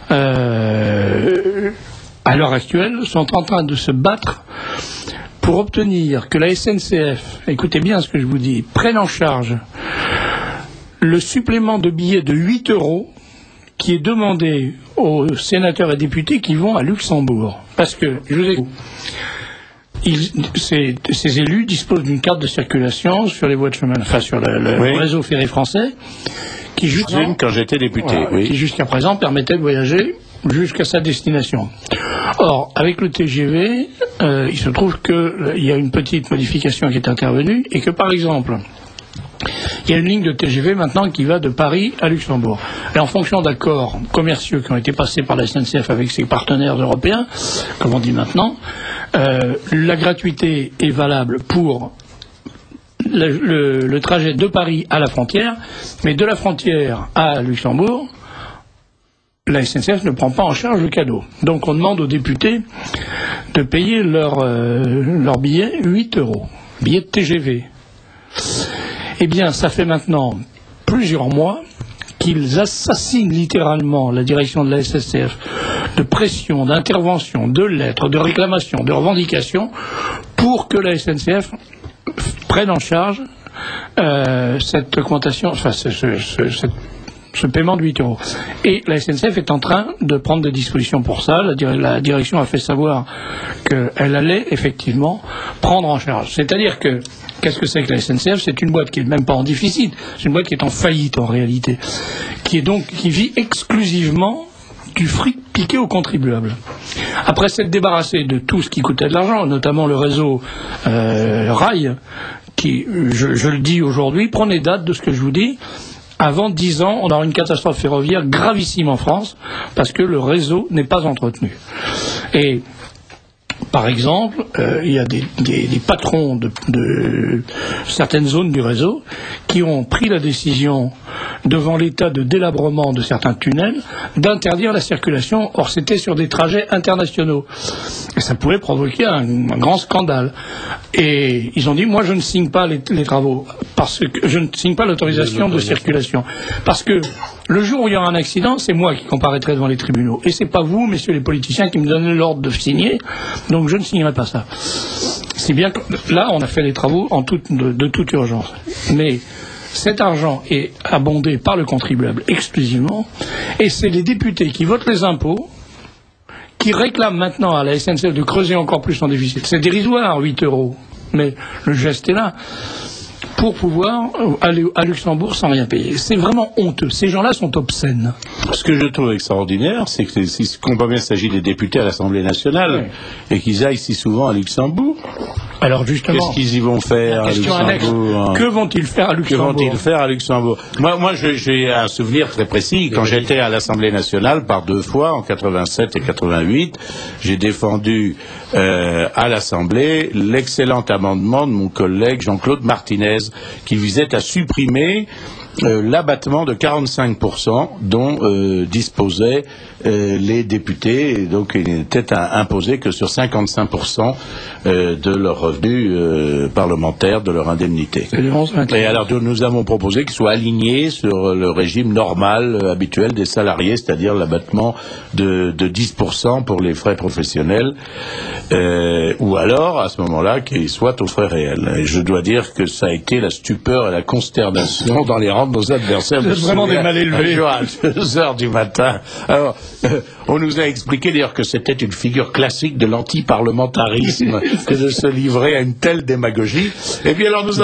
à l'heure actuelle, sont en train de se battre pour obtenir que la SNCF, écoutez bien ce que je vous dis, prenne en charge le supplément de billets de 8 € qui est demandé aux sénateurs et députés qui vont à Luxembourg. Parce que, je vous ai... ces élus disposent d'une carte de circulation sur les voies de chemin, enfin sur le réseau ferré français, qui quand j'étais député, qui jusqu'à présent permettait de voyager jusqu'à sa destination. Or, avec le TGV, il se trouve qu'il y a une petite modification qui est intervenue, et que par exemple, il y a une ligne de TGV maintenant qui va de Paris à Luxembourg. Et en fonction d'accords commerciaux qui ont été passés par la SNCF avec ses partenaires européens, comme on dit maintenant, la gratuité est valable pour le trajet de Paris à la frontière, mais de la frontière à Luxembourg, la SNCF ne prend pas en charge le cadeau. Donc on demande aux députés de payer leur billet 8 €, billet de TGV. Eh bien, ça fait maintenant plusieurs mois qu'ils assassinent littéralement la direction de la SNCF de pression, d'intervention, de lettres, de réclamations, de revendications, pour que la SNCF prenne en charge cette augmentation, enfin ce paiement de 8 €. Et la SNCF est en train de prendre des dispositions pour ça. La direction a fait savoir qu'elle allait effectivement prendre en charge. C'est-à-dire que, qu'est-ce que c'est que la SNCF ? C'est une boîte qui n'est même pas en déficit, c'est une boîte qui est en faillite en réalité, qui vit exclusivement du fric piqué aux contribuables. Après s'être débarrassé de tout ce qui coûtait de l'argent, notamment le réseau rail, qui, je le dis aujourd'hui, prenez date de ce que je vous dis, avant 10 ans, on aura une catastrophe ferroviaire gravissime en France, parce que le réseau n'est pas entretenu. Et par exemple, il y a des patrons de certaines zones du réseau qui ont pris la décision, devant l'état de délabrement de certains tunnels, d'interdire la circulation. Or, c'était sur des trajets internationaux. Et ça pouvait provoquer un grand scandale. Et ils ont dit, moi, je ne signe pas les travaux, parce que je ne signe pas l'autorisation de circulation. Parce que le jour où il y aura un accident, c'est moi qui comparaîtrai devant les tribunaux. Et c'est pas vous, messieurs les politiciens, qui me donnez l'ordre de signer. Donc je ne signerai pas ça. C'est bien que là, on a fait les travaux de toute urgence. Mais cet argent est abondé par le contribuable exclusivement. Et c'est les députés qui votent les impôts qui réclament maintenant à la SNCF de creuser encore plus son déficit. C'est dérisoire, 8 €. Mais le geste est là. Pour pouvoir aller à Luxembourg sans rien payer. C'est vraiment honteux. Ces gens-là sont obscènes. Ce que je trouve extraordinaire, c'est que si je comprends bien, il s'agit des députés à l'Assemblée nationale, et qu'ils aillent si souvent à Luxembourg. Alors justement, qu'est-ce qu'ils y vont faire à Luxembourg ? Que vont-ils faire à Luxembourg ? Moi, j'ai un souvenir très précis. Quand j'étais à l'Assemblée nationale, par 2 fois, en 87 et 88, j'ai défendu à l'Assemblée l'excellent amendement de mon collègue Jean-Claude Martinez, qui visait à supprimer l'abattement de 45% dont disposaient les députés, et donc il n'était imposé que sur 55% de leurs revenus parlementaires, de leur indemnité. Et alors nous avons proposé qu'il soit aligné sur le régime normal, habituel des salariés, c'est-à-dire l'abattement de 10% pour les frais professionnels, ou alors à ce moment-là qu'il soit aux frais réels. Et je dois dire que ça a été la stupeur et la consternation dans les rangs de nos adversaires. Vous êtes vraiment des mal élevés. À 2 heures du matin. Alors, on nous a expliqué d'ailleurs que c'était une figure classique de l'anti-parlementarisme que de se livrer à une telle démagogie. Et puis alors nous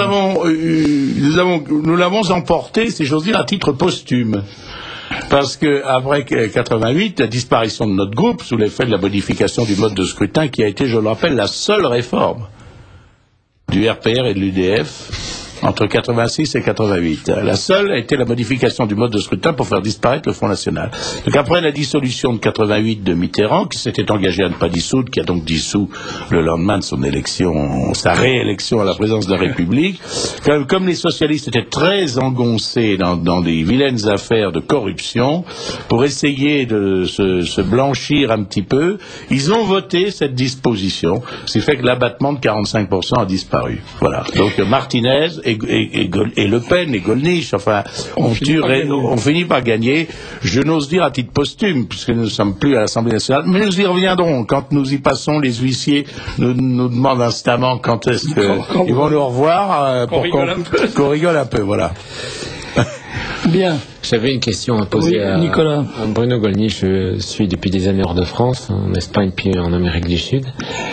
l'avons emporté, si j'ose dire, à titre posthume. Parce que après 88, la disparition de notre groupe, sous l'effet de la modification du mode de scrutin, qui a été, je le rappelle, la seule réforme du RPR et de l'UDF entre 86 et 88. La seule a été la modification du mode de scrutin pour faire disparaître le Front National. Donc après la dissolution de 88 de Mitterrand, qui s'était engagé à ne pas dissoudre, qui a donc dissous le lendemain de son élection, sa réélection à la présidence de la République, comme les socialistes étaient très engoncés dans des vilaines affaires de corruption, pour essayer de se blanchir un petit peu, ils ont voté cette disposition, ce qui fait que l'abattement de 45% a disparu. Voilà. Donc Martinez et Le Pen et Gollnisch, enfin, on finit par gagner. Je n'ose dire à titre posthume, puisque nous ne sommes plus à l'Assemblée nationale, mais nous y reviendrons. Quand nous y passons, les huissiers nous demandent instamment quand est-ce qu'ils vont nous revoir pour qu'on rigole un peu, voilà. Bien. J'avais une question à poser à Bruno Gollnisch. Je suis depuis des années hors de France, en Espagne puis en Amérique du Sud.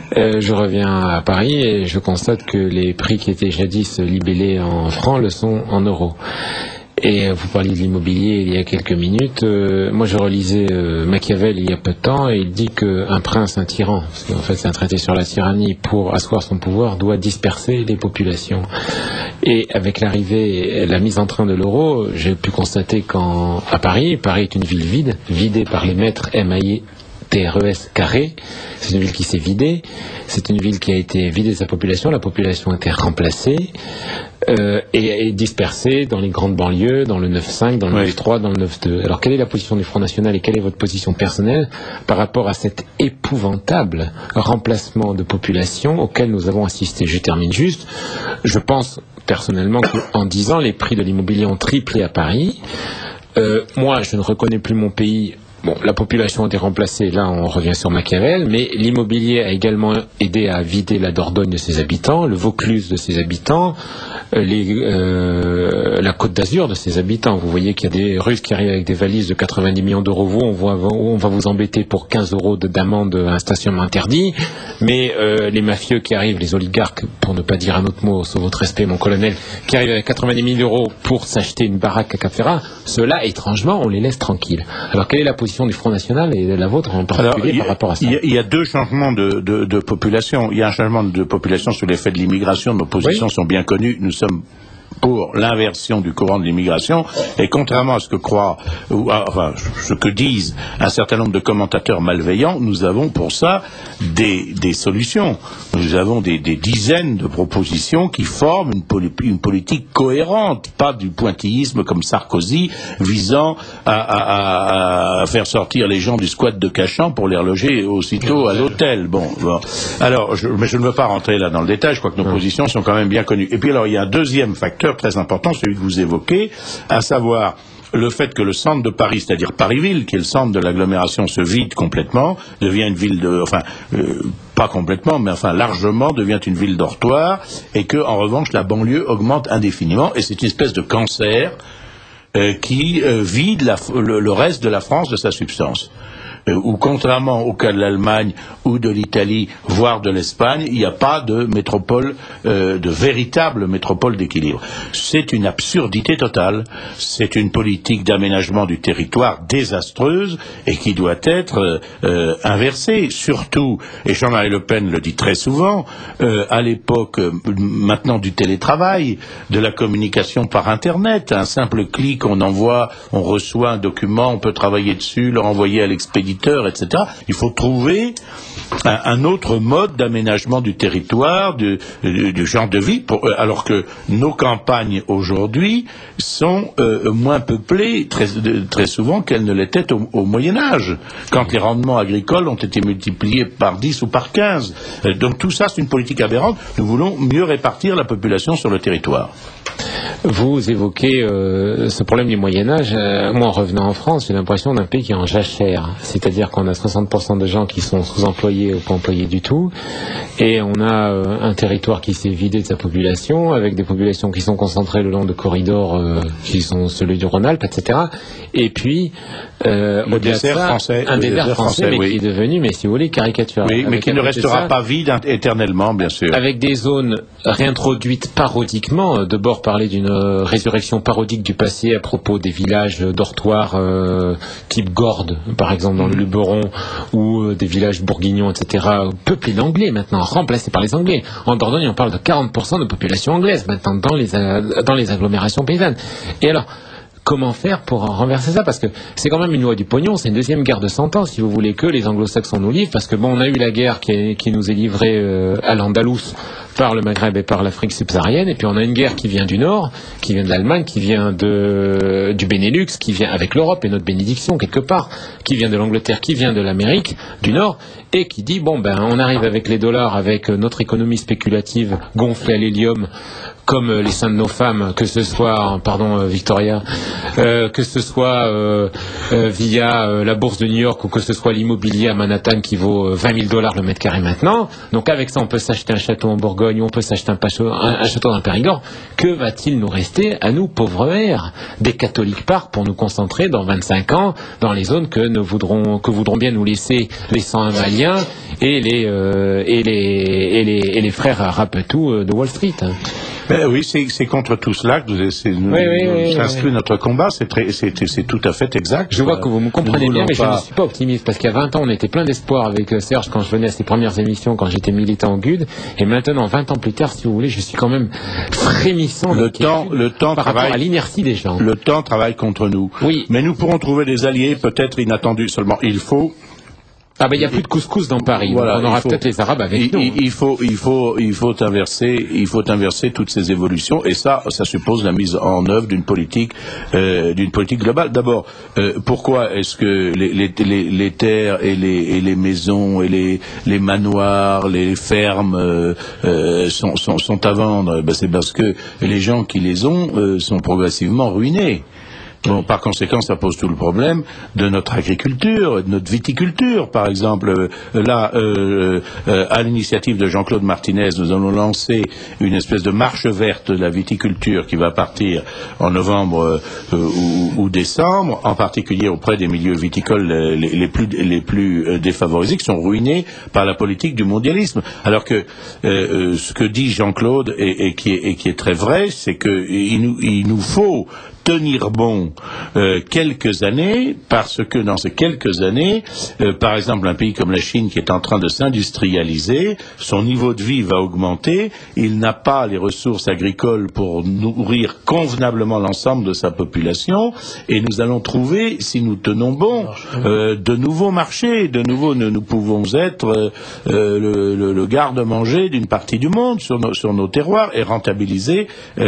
Je reviens à Paris et je constate que les prix qui étaient jadis libellés en francs le sont en euros. Et vous parliez de l'immobilier il y a quelques minutes. Moi, je relisais Machiavel il y a peu de temps et il dit qu'un prince, un tyran, parce qu'en fait c'est un traité sur la tyrannie, pour asseoir son pouvoir, doit disperser les populations. Et avec l'arrivée et la mise en train de l'euro, j'ai pu constater qu'à Paris est une ville vide, vidée par les maîtres MAITRES carré. C'est une ville qui s'est vidée. C'est une ville qui a été vidée de sa population. La population a été remplacée. Et dispersée dans les grandes banlieues, dans le 9-5, dans le 9-3, dans le 9-2. Alors quelle est la position du Front National et quelle est votre position personnelle par rapport à cet épouvantable remplacement de population auquel nous avons assisté? Je termine juste. Je pense personnellement qu'en 10 ans, les prix de l'immobilier ont triplé à Paris. Moi, je ne reconnais plus mon pays. Bon, la population a été remplacée, là on revient sur Machiavel, mais l'immobilier a également aidé à vider la Dordogne de ses habitants, le Vaucluse de ses habitants, la Côte d'Azur de ses habitants. Vous voyez qu'il y a des Russes qui arrivent avec des valises de 90 millions d'euros. Vous, on va vous embêter pour 15 euros d'amende à un stationnement interdit, mais les mafieux qui arrivent, les oligarques, pour ne pas dire un autre mot, sous votre respect mon colonel, qui arrivent avec 90 000 euros pour s'acheter une baraque à Cap-Ferrat, ceux-là, étrangement, on les laisse tranquilles. Alors quelle est la position du Front National et de la vôtre en particulier par rapport à ça? Il y a deux changements de population. Il y a un changement de population sous l'effet de l'immigration. Nos positions sont bien connues. Nous sommes pour l'inversion du courant de l'immigration, et contrairement à ce que croient, enfin, ce que disent un certain nombre de commentateurs malveillants, nous avons pour ça des solutions. Nous avons des dizaines de propositions qui forment une politique cohérente, pas du pointillisme comme Sarkozy, visant à faire sortir les gens du squat de Cachan pour les reloger aussitôt à l'hôtel. Bon. Alors, mais je ne veux pas rentrer là dans le détail, je crois que nos positions sont quand même bien connues. Et puis alors, il y a un deuxième facteur très important, celui que vous évoquez, à savoir le fait que le centre de Paris, c'est-à-dire Paris-Ville, qui est le centre de l'agglomération, se vide complètement, devient une ville pas complètement, mais enfin largement devient une ville dortoir, et que en revanche la banlieue augmente indéfiniment, et c'est une espèce de cancer qui vide le reste de la France de sa substance. Où contrairement au cas de l'Allemagne ou de l'Italie, voire de l'Espagne, il n'y a pas de métropole, de véritable métropole d'équilibre. C'est une absurdité totale. C'est une politique d'aménagement du territoire désastreuse et qui doit être inversée. Surtout, et Jean-Marie Le Pen le dit très souvent, à l'époque maintenant du télétravail, de la communication par Internet, un simple clic, on envoie, on reçoit un document, on peut travailler dessus, le renvoyer à l'expéditeur, etc. Il faut trouver un autre mode d'aménagement du territoire, du genre de vie, alors que nos campagnes aujourd'hui sont moins peuplées très souvent qu'elles ne l'étaient au Moyen-Âge, quand les rendements agricoles ont été multipliés par 10 ou par 15. Donc tout ça, c'est une politique aberrante. Nous voulons mieux répartir la population sur le territoire. Vous évoquez ce problème du Moyen-Âge. Moi, en revenant en France, j'ai l'impression d'un pays qui est en jachère. C'est-à-dire qu'on a 60% de gens qui sont sous-employés ou pas employés du tout. Et on a un territoire qui s'est vidé de sa population, avec des populations qui sont concentrées le long de corridors qui sont celui du Rhône-Alpes, etc. Et puis, le désert français, un désert français, mais oui, qui est devenu, mais si vous voulez, caricatural. Oui, mais qui ne restera pas vide éternellement, bien sûr. Avec des zones réintroduites parodiquement, de bord parler d'une résurrection parodique du passé à propos des villages dortoirs type Gordes, par exemple dans le Luberon, ou des villages bourguignons, etc., peuplés d'anglais maintenant, remplacés par les anglais. En Dordogne, on parle de 40% de population anglaise maintenant dans les agglomérations paysannes. Et alors, comment faire pour renverser ça? Parce que c'est quand même une loi du pognon, c'est une deuxième guerre de 100 ans, si vous voulez, que les anglo-saxons nous livrent, parce que bon, on a eu la guerre qui nous est livrée à l'Andalous par le Maghreb et par l'Afrique subsaharienne, et puis on a une guerre qui vient du Nord, qui vient de l'Allemagne, qui vient du Benelux, qui vient avec l'Europe et notre bénédiction quelque part, qui vient de l'Angleterre, qui vient de l'Amérique du Nord, et qui dit, bon ben, on arrive avec les dollars, avec notre économie spéculative gonflée à l'hélium, comme les seins de nos femmes, que ce soit, Victoria, que ce soit via la bourse de New York ou que ce soit l'immobilier à Manhattan qui vaut $20,000 le mètre carré maintenant. Donc avec ça, on peut s'acheter un château en Bourgogne, on peut s'acheter un château dans le Périgord. Que va-t-il nous rester à nous, pauvres mères? Des catholiques partent pour nous concentrer dans 25 ans dans les zones que voudront bien nous laisser les 101 Maliens et les frères Rapetou de Wall Street. Ben oui, c'est contre tout cela que nous s'inscrit notre combat. C'est tout à fait exact. Je vois que vous me comprenez bien, mais je ne suis pas optimiste parce qu'il y a 20 ans, on était plein d'espoir avec Serge quand je venais à ses premières émissions, quand j'étais militant au GUD, et maintenant, 20 ans plus tard, si vous voulez, je suis quand même frémissant. Le temps par rapport à l'inertie des gens. Le temps travaille contre nous. Oui. Mais nous pourrons trouver des alliés peut-être inattendus. Seulement, il faut. Ah ben il n'y a plus de couscous dans Paris. Voilà, on aura peut-être les Arabes avec nous. Il faut inverser toutes ces évolutions et ça suppose la mise en œuvre d'une politique globale. D'abord, pourquoi est-ce que les terres et les maisons et les manoirs, les fermes sont à vendre? Ben, c'est parce que les gens qui les ont sont progressivement ruinés. Bon, par conséquent, ça pose tout le problème de notre agriculture, de notre viticulture. Par exemple, là, à l'initiative de Jean-Claude Martinez, nous allons lancer une espèce de marche verte de la viticulture qui va partir en novembre ou décembre, en particulier auprès des milieux viticoles les plus défavorisés, qui sont ruinés par la politique du mondialisme. Alors que ce que dit Jean-Claude et qui est très vrai, c'est que il nous faut tenir bon quelques années, parce que dans ces quelques années, par exemple un pays comme la Chine qui est en train de s'industrialiser, son niveau de vie va augmenter, il n'a pas les ressources agricoles pour nourrir convenablement l'ensemble de sa population, et nous allons trouver, si nous tenons bon, de nouveaux marchés, de nouveau nous pouvons être le garde-manger d'une partie du monde sur nos terroirs et rentabiliser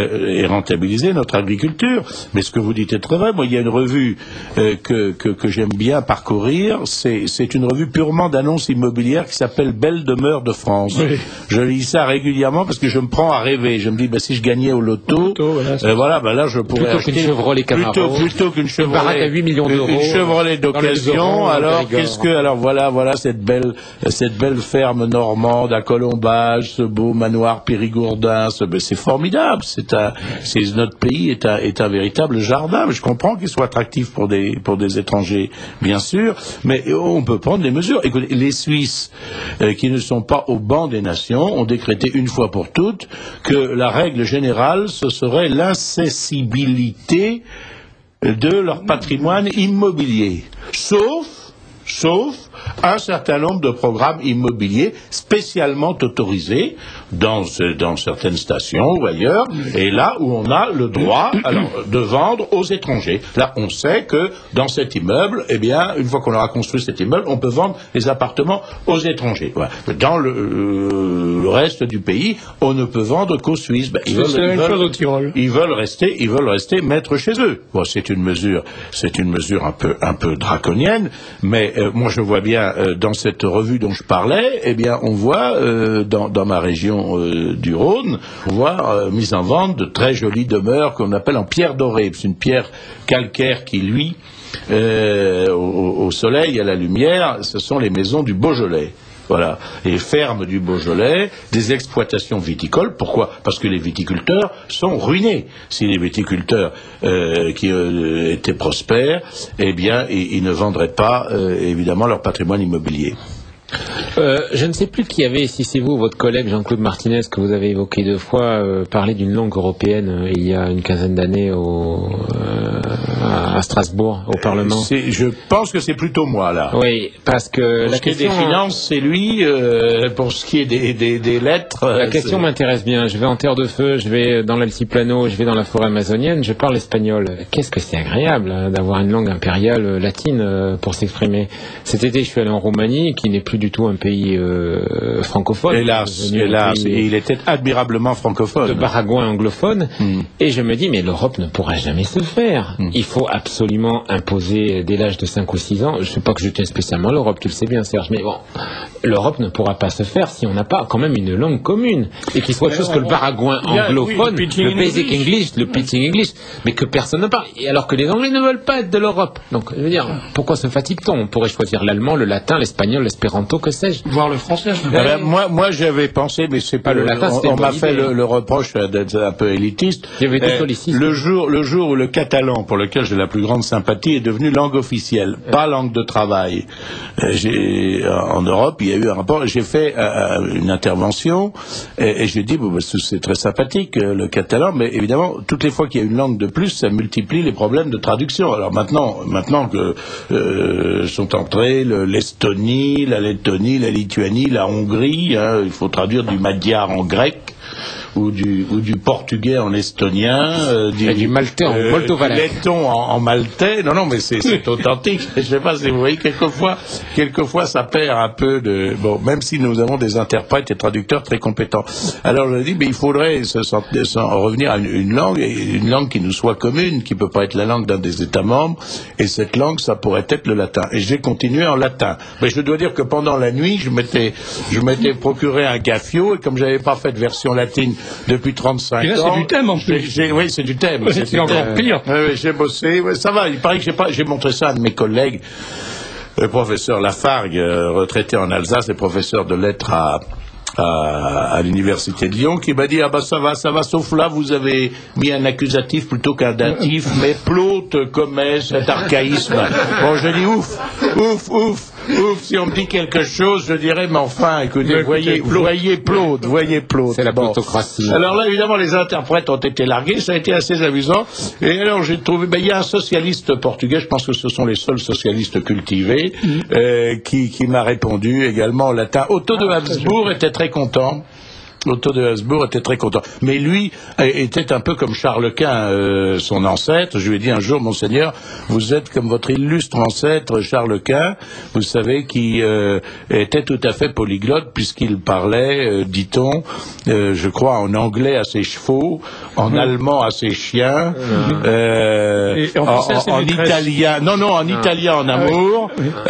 notre agriculture. Mais ce que vous dites est très vrai. Moi, il y a une revue que j'aime bien parcourir. C'est une revue purement d'annonces immobilières qui s'appelle Belle Demeure de France. Oui. Je lis ça régulièrement parce que je me prends à rêver. Je me dis, si je gagnais au loto, là, je pourrais plutôt acheter qu'une Chevrolet Camaro, plutôt qu'une Chevrolet, baraque à 8 millions d'euros, une Chevrolet d'occasion. Alors, voilà cette belle ferme normande à Colombage, ce beau manoir périgourdin, c'est formidable. Notre pays est un véritable jardin, mais je comprends qu'il soit attractif pour des étrangers, bien sûr, mais on peut prendre des mesures. Écoutez, les Suisses, qui ne sont pas au banc des nations, ont décrété une fois pour toutes que la règle générale, ce serait l'incessibilité de leur patrimoine immobilier, sauf un certain nombre de programmes immobiliers spécialement autorisés dans certaines stations ou ailleurs, et là où on a le droit de vendre aux étrangers. Là, on sait que dans cet immeuble, une fois qu'on aura construit cet immeuble, on peut vendre les appartements aux étrangers. Voilà. Dans le reste du pays, on ne peut vendre qu'aux Suisses. C'est la même chose au Tyrol. Ils veulent rester maîtres chez eux. Bon, c'est une mesure un peu draconienne, mais moi je vois bien dans cette revue dont je parlais, on voit dans ma région du Rhône, on voit mise en vente de très jolies demeures qu'on appelle en pierre dorée. C'est une pierre calcaire qui luit au soleil, à la lumière. Ce sont les maisons du Beaujolais. Voilà, les fermes du Beaujolais, des exploitations viticoles. Pourquoi ? Parce que les viticulteurs sont ruinés. Si les viticulteurs qui étaient prospères, ils ne vendraient pas, évidemment, leur patrimoine immobilier. Je ne sais plus qui avait, si c'est vous, votre collègue Jean-Claude Martinez, que vous avez évoqué 2 fois, parler d'une langue européenne il y a une quinzaine d'années à Strasbourg, au Parlement. Je pense que c'est plutôt moi, là. Oui, parce que pour ce qui est des finances, c'est lui. Pour ce qui est des lettres... La question m'intéresse bien. Je vais en Terre de Feu, je vais dans l'Altiplano, je vais dans la forêt amazonienne, je parle espagnol. Qu'est-ce que c'est agréable d'avoir une langue impériale latine pour s'exprimer. Cet été, je suis allé en Roumanie, qui n'est plus du tout un pays francophone. Hélas, il était admirablement francophone. De baragouin anglophone. Et je me dis, mais l'Europe ne pourra jamais se faire. Il faut absolument imposer dès l'âge de 5 ou 6 ans. Je ne sais pas que je tiens spécialement l'Europe, tu le sais bien, Serge, mais bon, l'Europe ne pourra pas se faire si on n'a pas quand même une langue commune. Et qu'il soit autre chose que le baragouin anglophone, le basic English, le pitching English, mais que personne ne parle. Et alors que les Anglais ne veulent pas être de l'Europe. Donc, je veux dire, pourquoi se fatigue-t-on ? On pourrait choisir l'allemand, le latin, l'espagnol, l'espéranto, que sais-je. française, voire le français. Moi, j'avais pensé, mais c'est pas le latin, on m'a fait le reproche d'être un peu élitiste. Il y avait des sollicites. Le jour où le catalan, pour lequel j'ai la plus grande sympathie, est devenu langue officielle, pas langue de travail. En Europe, il y a eu un rapport. J'ai fait une intervention et j'ai dit c'est très sympathique le catalan, mais évidemment, toutes les fois qu'il y a une langue de plus, ça multiplie les problèmes de traduction. Alors maintenant que sont entrés l'Estonie, la Lettonie, la Lituanie, la Hongrie, il faut traduire du magyar en grec. Ou du portugais en estonien, du maltais en moldovalais, du letton en maltais. Non, mais c'est authentique. Je sais pas si vous voyez, quelquefois ça perd un peu de. Bon, même si nous avons des interprètes et traducteurs très compétents. Alors je dis, mais il faudrait revenir à une langue qui nous soit commune, qui peut pas être la langue d'un des États membres. Et cette langue, ça pourrait être le latin. Et j'ai continué en latin. Mais je dois dire que pendant la nuit, je m'étais procuré un gaffio, et comme j'avais pas fait de version latine depuis 35 là, ans. C'est du thème en plus. Oui, c'est du thème. C'est encore pire. Oui, j'ai bossé. Ouais, ça va. Il paraît que j'ai montré ça à un de mes collègues, le professeur Lafargue, retraité en Alsace et professeur de lettres à l'université de Lyon, qui m'a dit ça va, sauf là vous avez mis un accusatif plutôt qu'un datif, mais Plaute commet cet archaïsme. Bon, je dis ouf, si on me dit quelque chose, je dirais, mais enfin, écoutez, voyez Plaute. C'est la plutocratie. Alors là, évidemment, les interprètes ont été largués, ça a été assez amusant, et alors j'ai trouvé, il y a un socialiste portugais, je pense que ce sont les seuls socialistes cultivés, qui m'a répondu également en latin. Otto de Habsbourg était très content. Mais lui était un peu comme Charles Quint, son ancêtre. Je lui ai dit un jour, Monseigneur, vous êtes comme votre illustre ancêtre Charles Quint, vous savez, qui était tout à fait polyglotte, puisqu'il parlait, dit-on, je crois, en anglais à ses chevaux, en allemand à ses chiens, en italien, en italien en amour,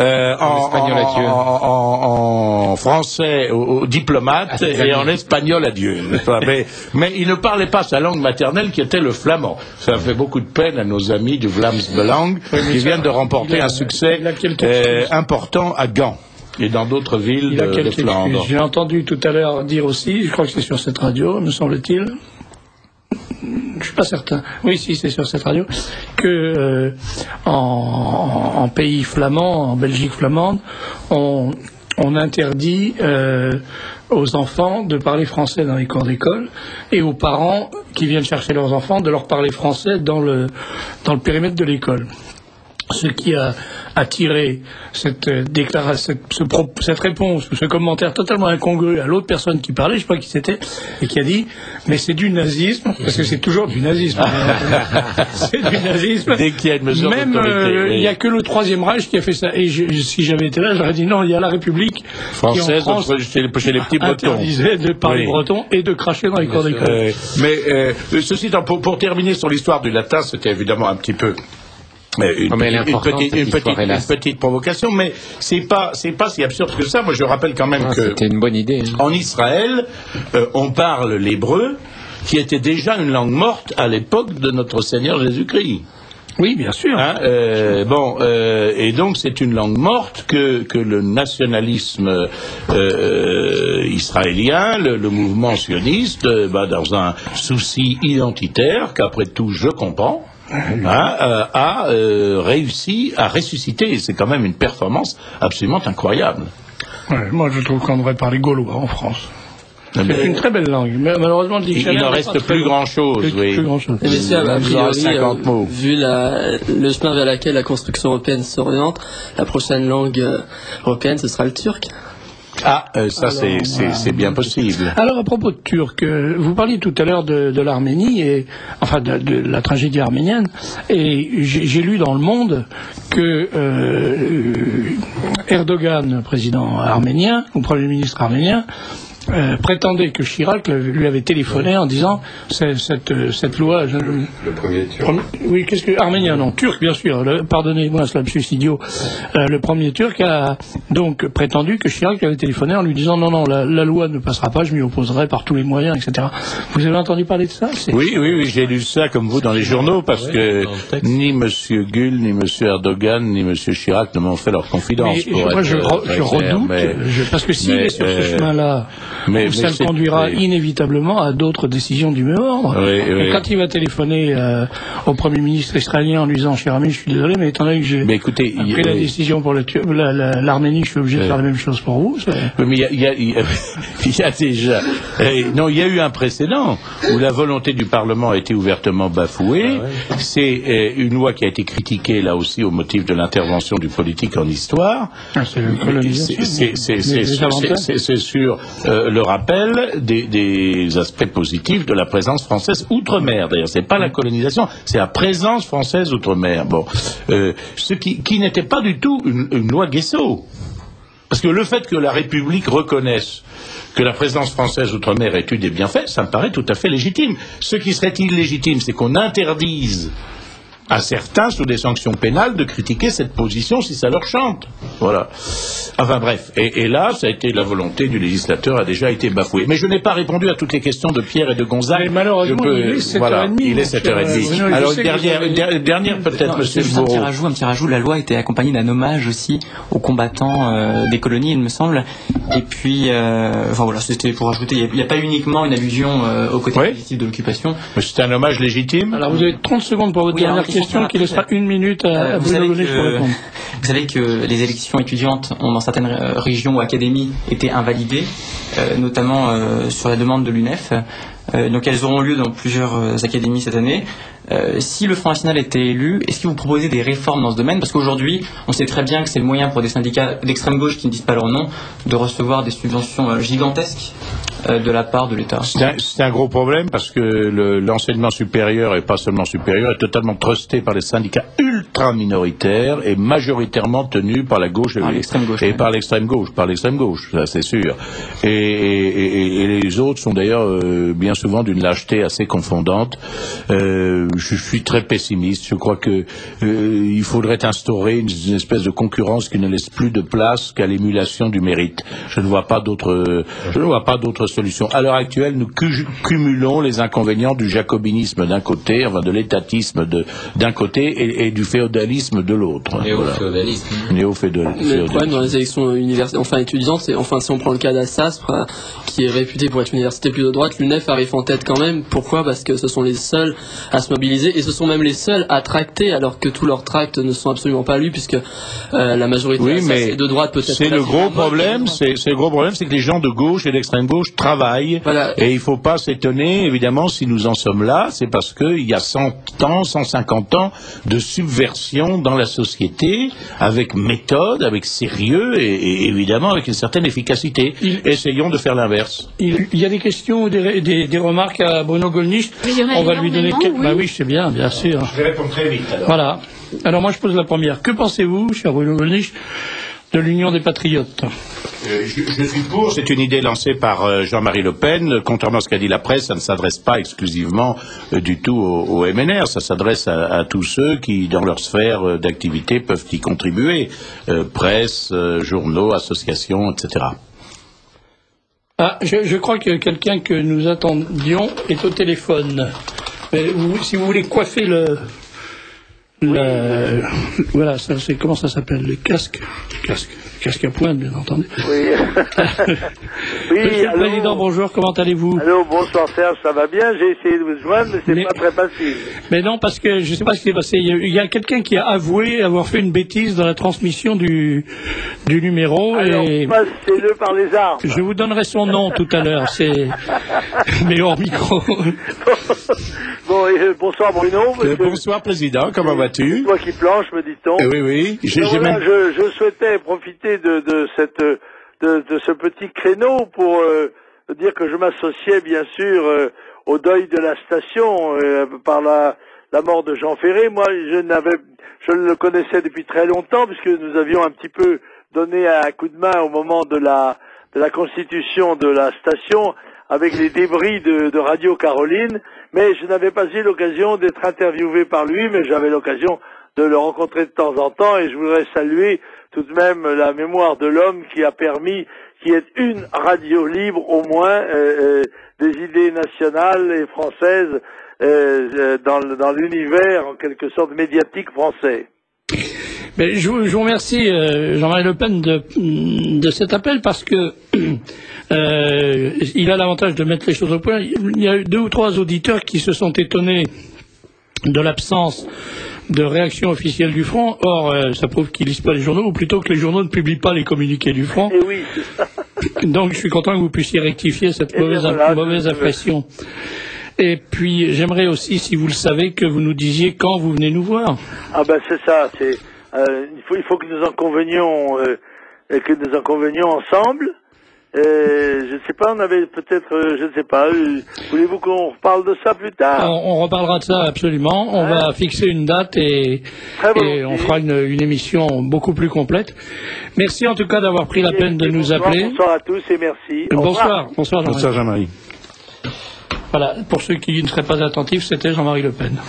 en français aux diplomates, et en espagnol à Dieu. Mais il ne parlait pas sa langue maternelle qui était le flamand. Ça fait beaucoup de peine à nos amis du Vlaams Belang qui viennent de remporter un succès important à Gand et dans d'autres villes de Flandre. J'ai entendu tout à l'heure dire aussi, je crois que c'est sur cette radio, me semble-t-il, je suis pas certain. Oui, si, c'est sur cette radio, que en pays flamand, en Belgique flamande, on interdit aux enfants de parler français dans les cours d'école et aux parents qui viennent chercher leurs enfants de leur parler français dans le périmètre de l'école. Ce qui a attiré cette déclaration, cette réponse, ce commentaire totalement incongru à l'autre personne qui parlait, je ne sais pas qui c'était, et qui a dit « mais c'est du nazisme », parce que c'est toujours du nazisme. C'est du nazisme. Dès qu'il y a une mesure d'autorité. Il n'y a que le Troisième Reich qui a fait ça. Et si j'avais été là, j'aurais dit non, il y a la République française qui en France chez les petits bretons interdisait de parler breton et de cracher dans les cours d'école. Mais ceci étant, pour terminer sur l'histoire du latin, c'était évidemment un petit peu une petite provocation, mais c'est pas si absurde que ça. Moi, je rappelle quand même que c'était une bonne idée. En Israël, on parle l'hébreu, qui était déjà une langue morte à l'époque de notre Seigneur Jésus-Christ. Oui, bien sûr. Et donc c'est une langue morte que le nationalisme israélien, le mouvement sioniste, dans un souci identitaire qu'après tout je comprends, a réussi à ressusciter, et c'est quand même une performance absolument incroyable. Ouais, moi je trouve qu'on devrait parler gaulois en France. C'est une très belle langue, mais malheureusement le dictionnaire il n'en reste plus grand-chose. Mais c'est a priori, vu le chemin vers lequel la construction européenne s'oriente, la prochaine langue européenne ce sera le turc. C'est bien possible. Alors, à propos de turc, vous parliez tout à l'heure de l'Arménie, de la tragédie arménienne, et j'ai lu dans Le Monde que Erdogan, président arménien, ou premier ministre arménien, prétendait que Chirac lui avait téléphoné en disant cette loi. Le premier turc. Oui, qu'est-ce que arménien, non, turc bien sûr. Pardonnez-moi, ce lapsus idiot. Le premier turc a donc prétendu que Chirac lui avait téléphoné en lui disant non, la loi ne passera pas, je m'y opposerai par tous les moyens, etc. Vous avez entendu parler de ça? Oui, j'ai lu ça comme vous dans les journaux parce que ni M. Gül, ni M. Erdogan, ni M. Chirac ne m'ont fait leur confidence. Moi, je redoute, parce que s'il est sur ce chemin-là, ça le conduira inévitablement à d'autres décisions du même ordre. Et quand il va téléphoner au Premier ministre israélien en lui disant, cher ami, je suis désolé, mais étant donné que j'ai pris la décision pour l'Arménie, je suis obligé de faire la même chose pour vous. Mais il y a déjà... non, il y a eu un précédent où la volonté du Parlement a été ouvertement bafouée. C'est une loi qui a été critiquée, là aussi, au motif de l'intervention du politique en histoire. C'est sur le rappel des aspects positifs de la présence française outre-mer. D'ailleurs, c'est pas la colonisation, c'est la présence française outre-mer. Bon, ce qui n'était pas du tout une loi Guesso. Parce que le fait que la République reconnaisse que la présence française outre-mer ait eu des bienfaits, ça me paraît tout à fait légitime. Ce qui serait illégitime, c'est qu'on interdise à certains, sous des sanctions pénales, de critiquer cette position si ça leur chante. Voilà. Enfin bref. Et là, ça a été la volonté du législateur a déjà été bafouée. Mais je n'ai pas répondu à toutes les questions de Pierre et de Gonzague. Mais malheureusement, il est 7h30. Il est 7h30. Alors, dernière peut-être, monsieur Bourreau. Un petit rajout. La loi était accompagnée d'un hommage aussi aux combattants des colonies, il me semble. Et puis, c'était pour rajouter, il n'y a pas uniquement une allusion au côté positif de l'occupation. Mais c'est un hommage légitime. Alors, vous avez 30 secondes pour votre dernière question qui laissera 1 minute à Bruno Gollnisch pour répondre. Vous savez que les élections étudiantes ont dans certaines régions ou académies été invalidées, notamment sur la demande de l'UNEF. Donc elles auront lieu dans plusieurs académies cette année. Si le Front National était élu, est-ce que vous proposez des réformes dans ce domaine? Parce qu'aujourd'hui, on sait très bien que c'est le moyen pour des syndicats d'extrême gauche qui ne disent pas leur nom de recevoir des subventions gigantesques de la part de l'État. C'est un gros problème parce que l'enseignement supérieur, et pas seulement supérieur, est totalement trusté par les syndicats ultra minoritaires et majoritairement tenus par la gauche et par l'extrême gauche, ça c'est sûr. Et les autres sont d'ailleurs bien souvent d'une lâcheté assez confondante. Je suis très pessimiste. Je crois que il faudrait instaurer une espèce de concurrence qui ne laisse plus de place qu'à l'émulation du mérite. Je ne vois pas d'autres solution. À l'heure actuelle, nous cumulons les inconvénients du jacobinisme d'un côté, enfin de l'étatisme d'un côté, et du féodalisme de l'autre. Néo-féodalisme. Le problème dans les élections étudiantes, c'est, si on prend le cas d'Assas, qui est réputé pour être une université plus de droite, l'UNEF arrive en tête quand même. Pourquoi? Parce que ce sont les seuls à se mobiliser, et ce sont même les seuls à tracter, alors que tous leurs tracts ne sont absolument pas lus, puisque la majorité est de droite peut-être. C'est le gros problème, c'est que les gens de gauche et d'extrême gauche travaillent, et il ne faut pas s'étonner, évidemment, si nous en sommes là, c'est parce qu'il y a 100 ans, 150 ans de subversion dans la société, avec méthode, avec sérieux, et évidemment avec une certaine efficacité. Essayons de faire l'inverse. Il y a des questions ou des remarques à Bruno Gollnisch. On va lui donner quelques... Oui. Oui, c'est bien sûr. Je vais répondre très vite, alors. Voilà. Alors moi, je pose la première. Que pensez-vous, cher Bruno Gollnisch, de l'Union des Patriotes? Je suis pour. C'est une idée lancée par Jean-Marie Le Pen. Contrairement à ce qu'a dit la presse, ça ne s'adresse pas exclusivement du tout au MNR. Ça s'adresse à tous ceux qui, dans leur sphère d'activité, peuvent y contribuer. Presse, journaux, associations, etc. Je crois que quelqu'un que nous attendions est au téléphone. Si vous voulez coiffer voilà, c'est comment ça s'appelle, le casque à pointe, bien entendu. Oui. Monsieur le Président, bonjour, comment allez-vous? Allô, bonsoir Serge, ça va bien? J'ai essayé de vous joindre, mais c'est pas très facile. Mais non, parce que je sais pas ce qui s'est passé. Il y a quelqu'un qui a avoué avoir fait une bêtise dans la transmission du numéro. Alors, passez-le par les armes. Je vous donnerai son nom tout à l'heure, mais hors micro. Bon, bonsoir Bruno. Bonsoir Président, comment vas-tu? C'est toi qui planche, me dit-on. Oui. Je souhaitais profiter de ce petit créneau pour dire que je m'associais bien sûr au deuil de la station par la mort de Jean Ferré. Moi, je le connaissais depuis très longtemps puisque nous avions un petit peu donné un coup de main au moment de la la constitution de la station avec les débris de Radio Caroline, mais je n'avais pas eu l'occasion d'être interviewé par lui, mais j'avais l'occasion de le rencontrer de temps en temps, et je voudrais saluer tout de même la mémoire de l'homme qui a permis qu'il y ait une radio libre au moins des idées nationales et françaises dans l'univers en quelque sorte médiatique français. Mais je vous remercie, Jean-Marie Le Pen, de cet appel, parce que il a l'avantage de mettre les choses au point. Il y a eu 2 ou 3 auditeurs qui se sont étonnés de l'absence de réaction officielle du Front. Or, ça prouve qu'ils lisent pas les journaux, ou plutôt que les journaux ne publient pas les communiqués du Front. Et oui, c'est ça. Donc, je suis content que vous puissiez rectifier cette mauvaise impression. Et puis, j'aimerais aussi, si vous le savez, que vous nous disiez quand vous venez nous voir. Ah ben c'est ça. Il faut que nous en convenions ensemble. Je ne sais pas, on avait peut-être, je ne sais pas, voulez-vous qu'on reparle de ça plus tard? On reparlera de ça absolument, on va fixer une date et on fera une émission beaucoup plus complète. Merci en tout cas d'avoir pris la peine de nous appeler. Bonsoir à tous et merci. Bonsoir Jean-Marie. Bonsoir Jean-Marie. Voilà, pour ceux qui ne seraient pas attentifs, c'était Jean-Marie Le Pen.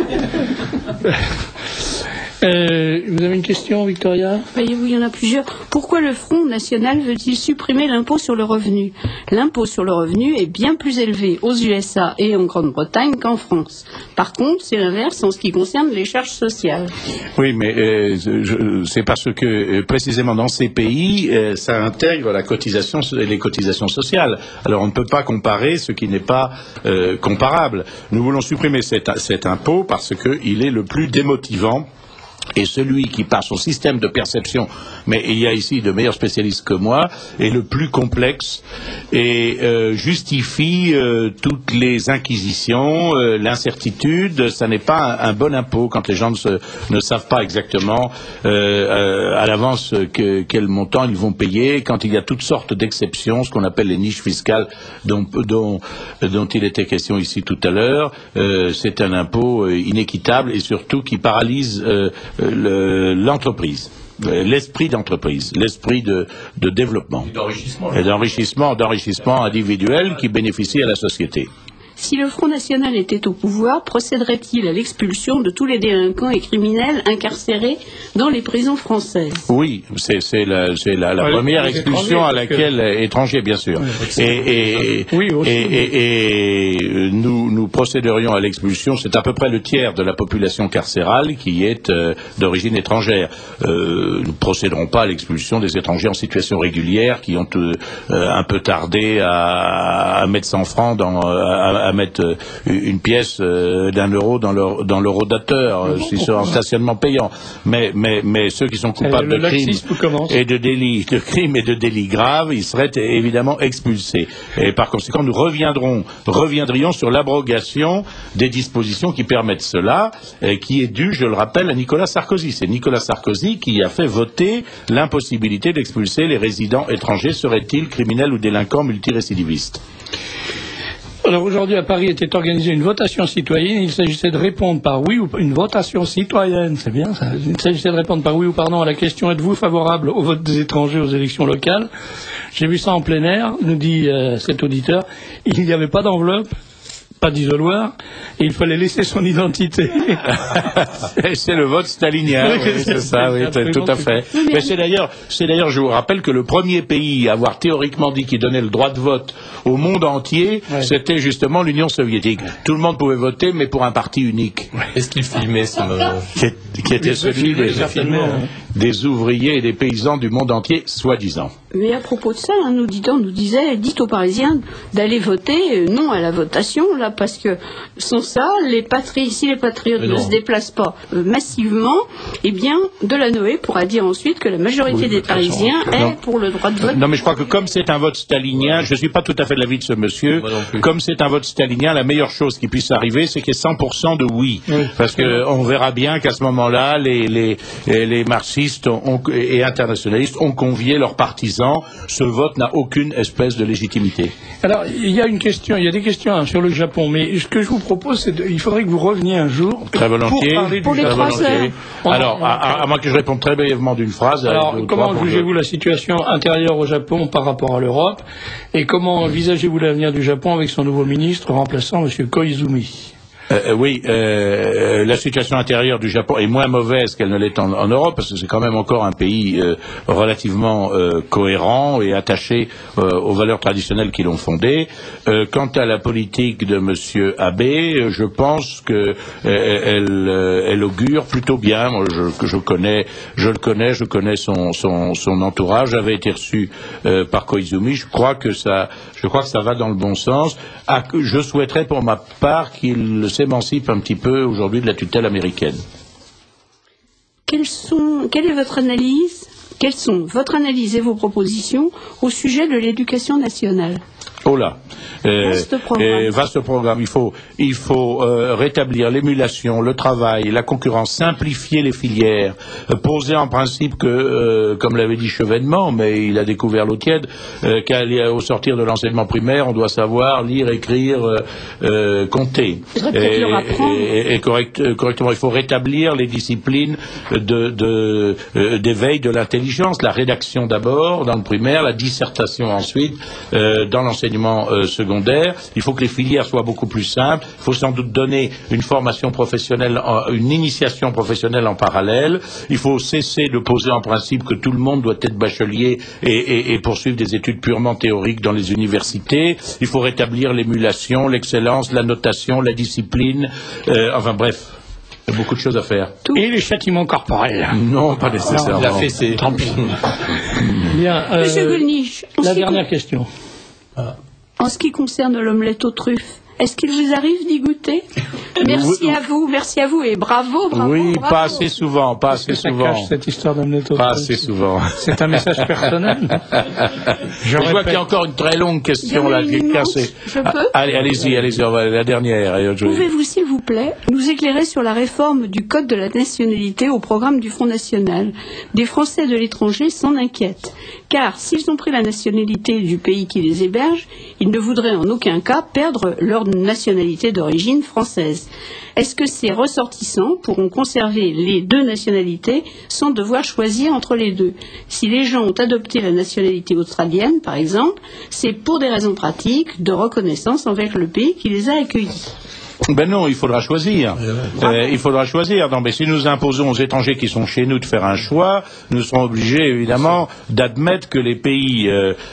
Vous avez une question, Victoria? Voyez-vous, il y en a plusieurs. Pourquoi le Front National veut-il supprimer l'impôt sur le revenu? L'impôt sur le revenu est bien plus élevé aux USA et en Grande-Bretagne qu'en France. Par contre, c'est l'inverse en ce qui concerne les charges sociales. Oui, mais c'est parce que précisément dans ces pays, ça intègre les cotisations sociales. Alors on ne peut pas comparer ce qui n'est pas comparable. Nous voulons supprimer cet impôt parce qu'il est le plus démotivant. Et celui qui, par son système de perception, mais il y a ici de meilleurs spécialistes que moi, est le plus complexe et justifie toutes les inquisitions, l'incertitude. Ça n'est pas un bon impôt quand les gens ne savent pas exactement à l'avance quel montant ils vont payer, quand il y a toutes sortes d'exceptions, ce qu'on appelle les niches fiscales dont il était question ici tout à l'heure. C'est un impôt inéquitable et surtout qui paralyse l'entreprise, l'esprit d'entreprise, l'esprit de développement, et d'enrichissement individuel qui bénéficie à la société. Si le Front National était au pouvoir, procéderait-il à l'expulsion de tous les délinquants et criminels incarcérés dans les prisons françaises? Oui, c'est la première expulsion à laquelle étrangers, bien sûr. Et nous procéderions à l'expulsion. C'est à peu près le tiers de la population carcérale qui est d'origine étrangère. Nous procéderons pas à l'expulsion des étrangers en situation régulière qui ont un peu tardé à mettre 100 francs à mettre une pièce d'€1 dans l'eurodateur, s'ils sont en stationnement payant. Mais ceux qui sont coupables de crimes et de délits, de crimes et de délits graves, ils seraient évidemment expulsés. Et par conséquent, nous reviendrions sur l'abrogation des dispositions qui permettent cela, qui est due, je le rappelle, à Nicolas Sarkozy. C'est Nicolas Sarkozy qui a fait voter l'impossibilité d'expulser les résidents étrangers, seraient-ils criminels ou délinquants multirécidivistes. Alors aujourd'hui à Paris était organisée une votation citoyenne. Il s'agissait de répondre par oui ou une votation citoyenne, c'est bien ça. Il s'agissait de répondre par oui ou par non à la question: êtes-vous favorable au vote des étrangers aux élections locales? J'ai vu ça en plein air, nous dit cet auditeur. Il n'y avait pas d'enveloppe, pas d'isoloir, et il fallait laisser son identité. C'est le vote stalinien, oui, c'est ça, oui, tout à fait. Mais c'est d'ailleurs, je vous rappelle que le premier pays à avoir théoriquement dit qu'il donnait le droit de vote au monde entier, c'était justement l'Union soviétique. Tout le monde pouvait voter, mais pour un parti unique. Est-ce qu'il filmait ce moment qui était celui des ouvriers et des paysans du monde entier, soi-disant. Mais à propos de ça, un auditeur nous disait: dites aux Parisiens d'aller voter non à la votation, là, parce que sans ça, si les patriotes ne se déplacent pas massivement, eh bien, Delanoë pourra dire ensuite que la majorité des Parisiens est pour le droit de vote. Non, mais je crois que comme c'est un vote stalinien, je ne suis pas tout à fait de l'avis de ce monsieur, comme c'est un vote stalinien, la meilleure chose qui puisse arriver, c'est qu'il y ait 100% de oui. Parce qu'on verra bien qu'à ce moment-là, les marxistes nationalistes et internationalistes ont convié leurs partisans. Ce vote n'a aucune espèce de légitimité. Alors, il y a des questions sur le Japon, mais ce que je vous propose, il faudrait que vous reveniez un jour très volontiers, pour parler pour du les Japon. 3 heures. Alors, à moins que je réponde très brièvement d'une phrase. Alors, comment jugez-vous la situation intérieure au Japon par rapport à l'Europe, et comment envisagez-vous l'avenir du Japon avec son nouveau ministre remplaçant M. Koizumi? Oui, la situation intérieure du Japon est moins mauvaise qu'elle ne l'est en Europe, parce que c'est quand même encore un pays relativement cohérent et attaché aux valeurs traditionnelles qui l'ont fondé. Quant à la politique de M. Abe, je pense que elle augure plutôt bien. Moi, je connais son entourage. J'avais été reçu par Koizumi. Je crois que ça va dans le bon sens. Je souhaiterais pour ma part qu'il s'émancipe un petit peu aujourd'hui de la tutelle américaine. Quelle est votre analyse? Quelles sont votre analyse et vos propositions au sujet de l'éducation nationale? Oh là, vaste programme. Il faut rétablir l'émulation, le travail, la concurrence, simplifier les filières, poser en principe que, comme l'avait dit Chevènement, mais il a découvert l'eau tiède, qu'au sortir de l'enseignement primaire, on doit savoir lire, écrire, compter. Et correctement, il faut rétablir les disciplines d'éveil de l'intelligence, la rédaction d'abord dans le primaire, la dissertation ensuite dans l'enseignement secondaire. Il faut que les filières soient beaucoup plus simples. Il faut sans doute donner une formation professionnelle, une initiation professionnelle en parallèle. Il faut cesser de poser en principe que tout le monde doit être bachelier et poursuivre des études purement théoriques dans les universités. Il faut rétablir l'émulation, l'excellence, la notation, la discipline. Enfin bref. Il y a beaucoup de choses à faire. Et les châtiments corporels? Non, pas nécessairement. La fessée. Tant pis. Bien. Monsieur Gollnisch, la dernière question. En ce qui concerne l'omelette aux truffes, est-ce qu'il vous arrive d'y goûter? Merci à vous et bravo. Oui, bravo. pas assez souvent. Cache cette histoire d'omelette aux truffes. Pas assez souvent. C'est un message personnel. Je vois qu'il y a encore une très longue question là qui est cassée. Je peux? Allez-y, la dernière. Pouvez-vous, s'il vous plaît, nous éclairer sur la réforme du Code de la nationalité au programme du Front National? Des Français de l'étranger s'en inquiètent, car s'ils ont pris la nationalité du pays qui les héberge, ils ne voudraient en aucun cas perdre leur nationalité d'origine française. Est-ce que ces ressortissants pourront conserver les deux nationalités sans devoir choisir entre les deux? Si les gens ont adopté la nationalité australienne, par exemple, c'est pour des raisons pratiques de reconnaissance envers le pays qui les a accueillis. Ben non, il faudra choisir. Non, mais si nous imposons aux étrangers qui sont chez nous de faire un choix, nous serons obligés évidemment d'admettre que les pays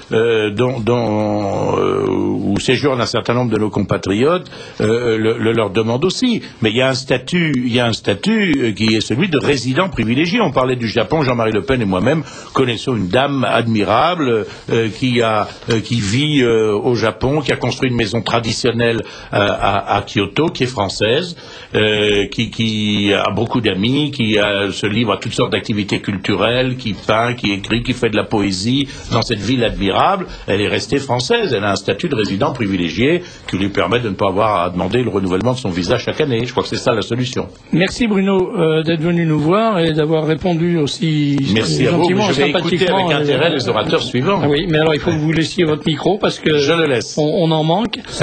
où séjournent un certain nombre de nos compatriotes le leur demandent aussi. Mais il y a un statut qui est celui de résident privilégié. On parlait du Japon. Jean-Marie Le Pen et moi-même connaissons une dame admirable qui vit au Japon, qui a construit une maison traditionnelle à Kyoto, qui est française, qui a beaucoup d'amis, qui se livre à toutes sortes d'activités culturelles, qui peint, qui écrit, qui fait de la poésie dans cette ville admirable. Elle est restée française. Elle a un statut de résident privilégié qui lui permet de ne pas avoir à demander le renouvellement de son visa chaque année. Je crois que c'est ça la solution. Merci Bruno d'être venu nous voir et d'avoir répondu aussi gentiment et sympathiquement. Je vais écouter avec intérêt les orateurs suivants. Oui, mais alors il faut que vous laissiez votre micro parce que je le laisse. On en manque.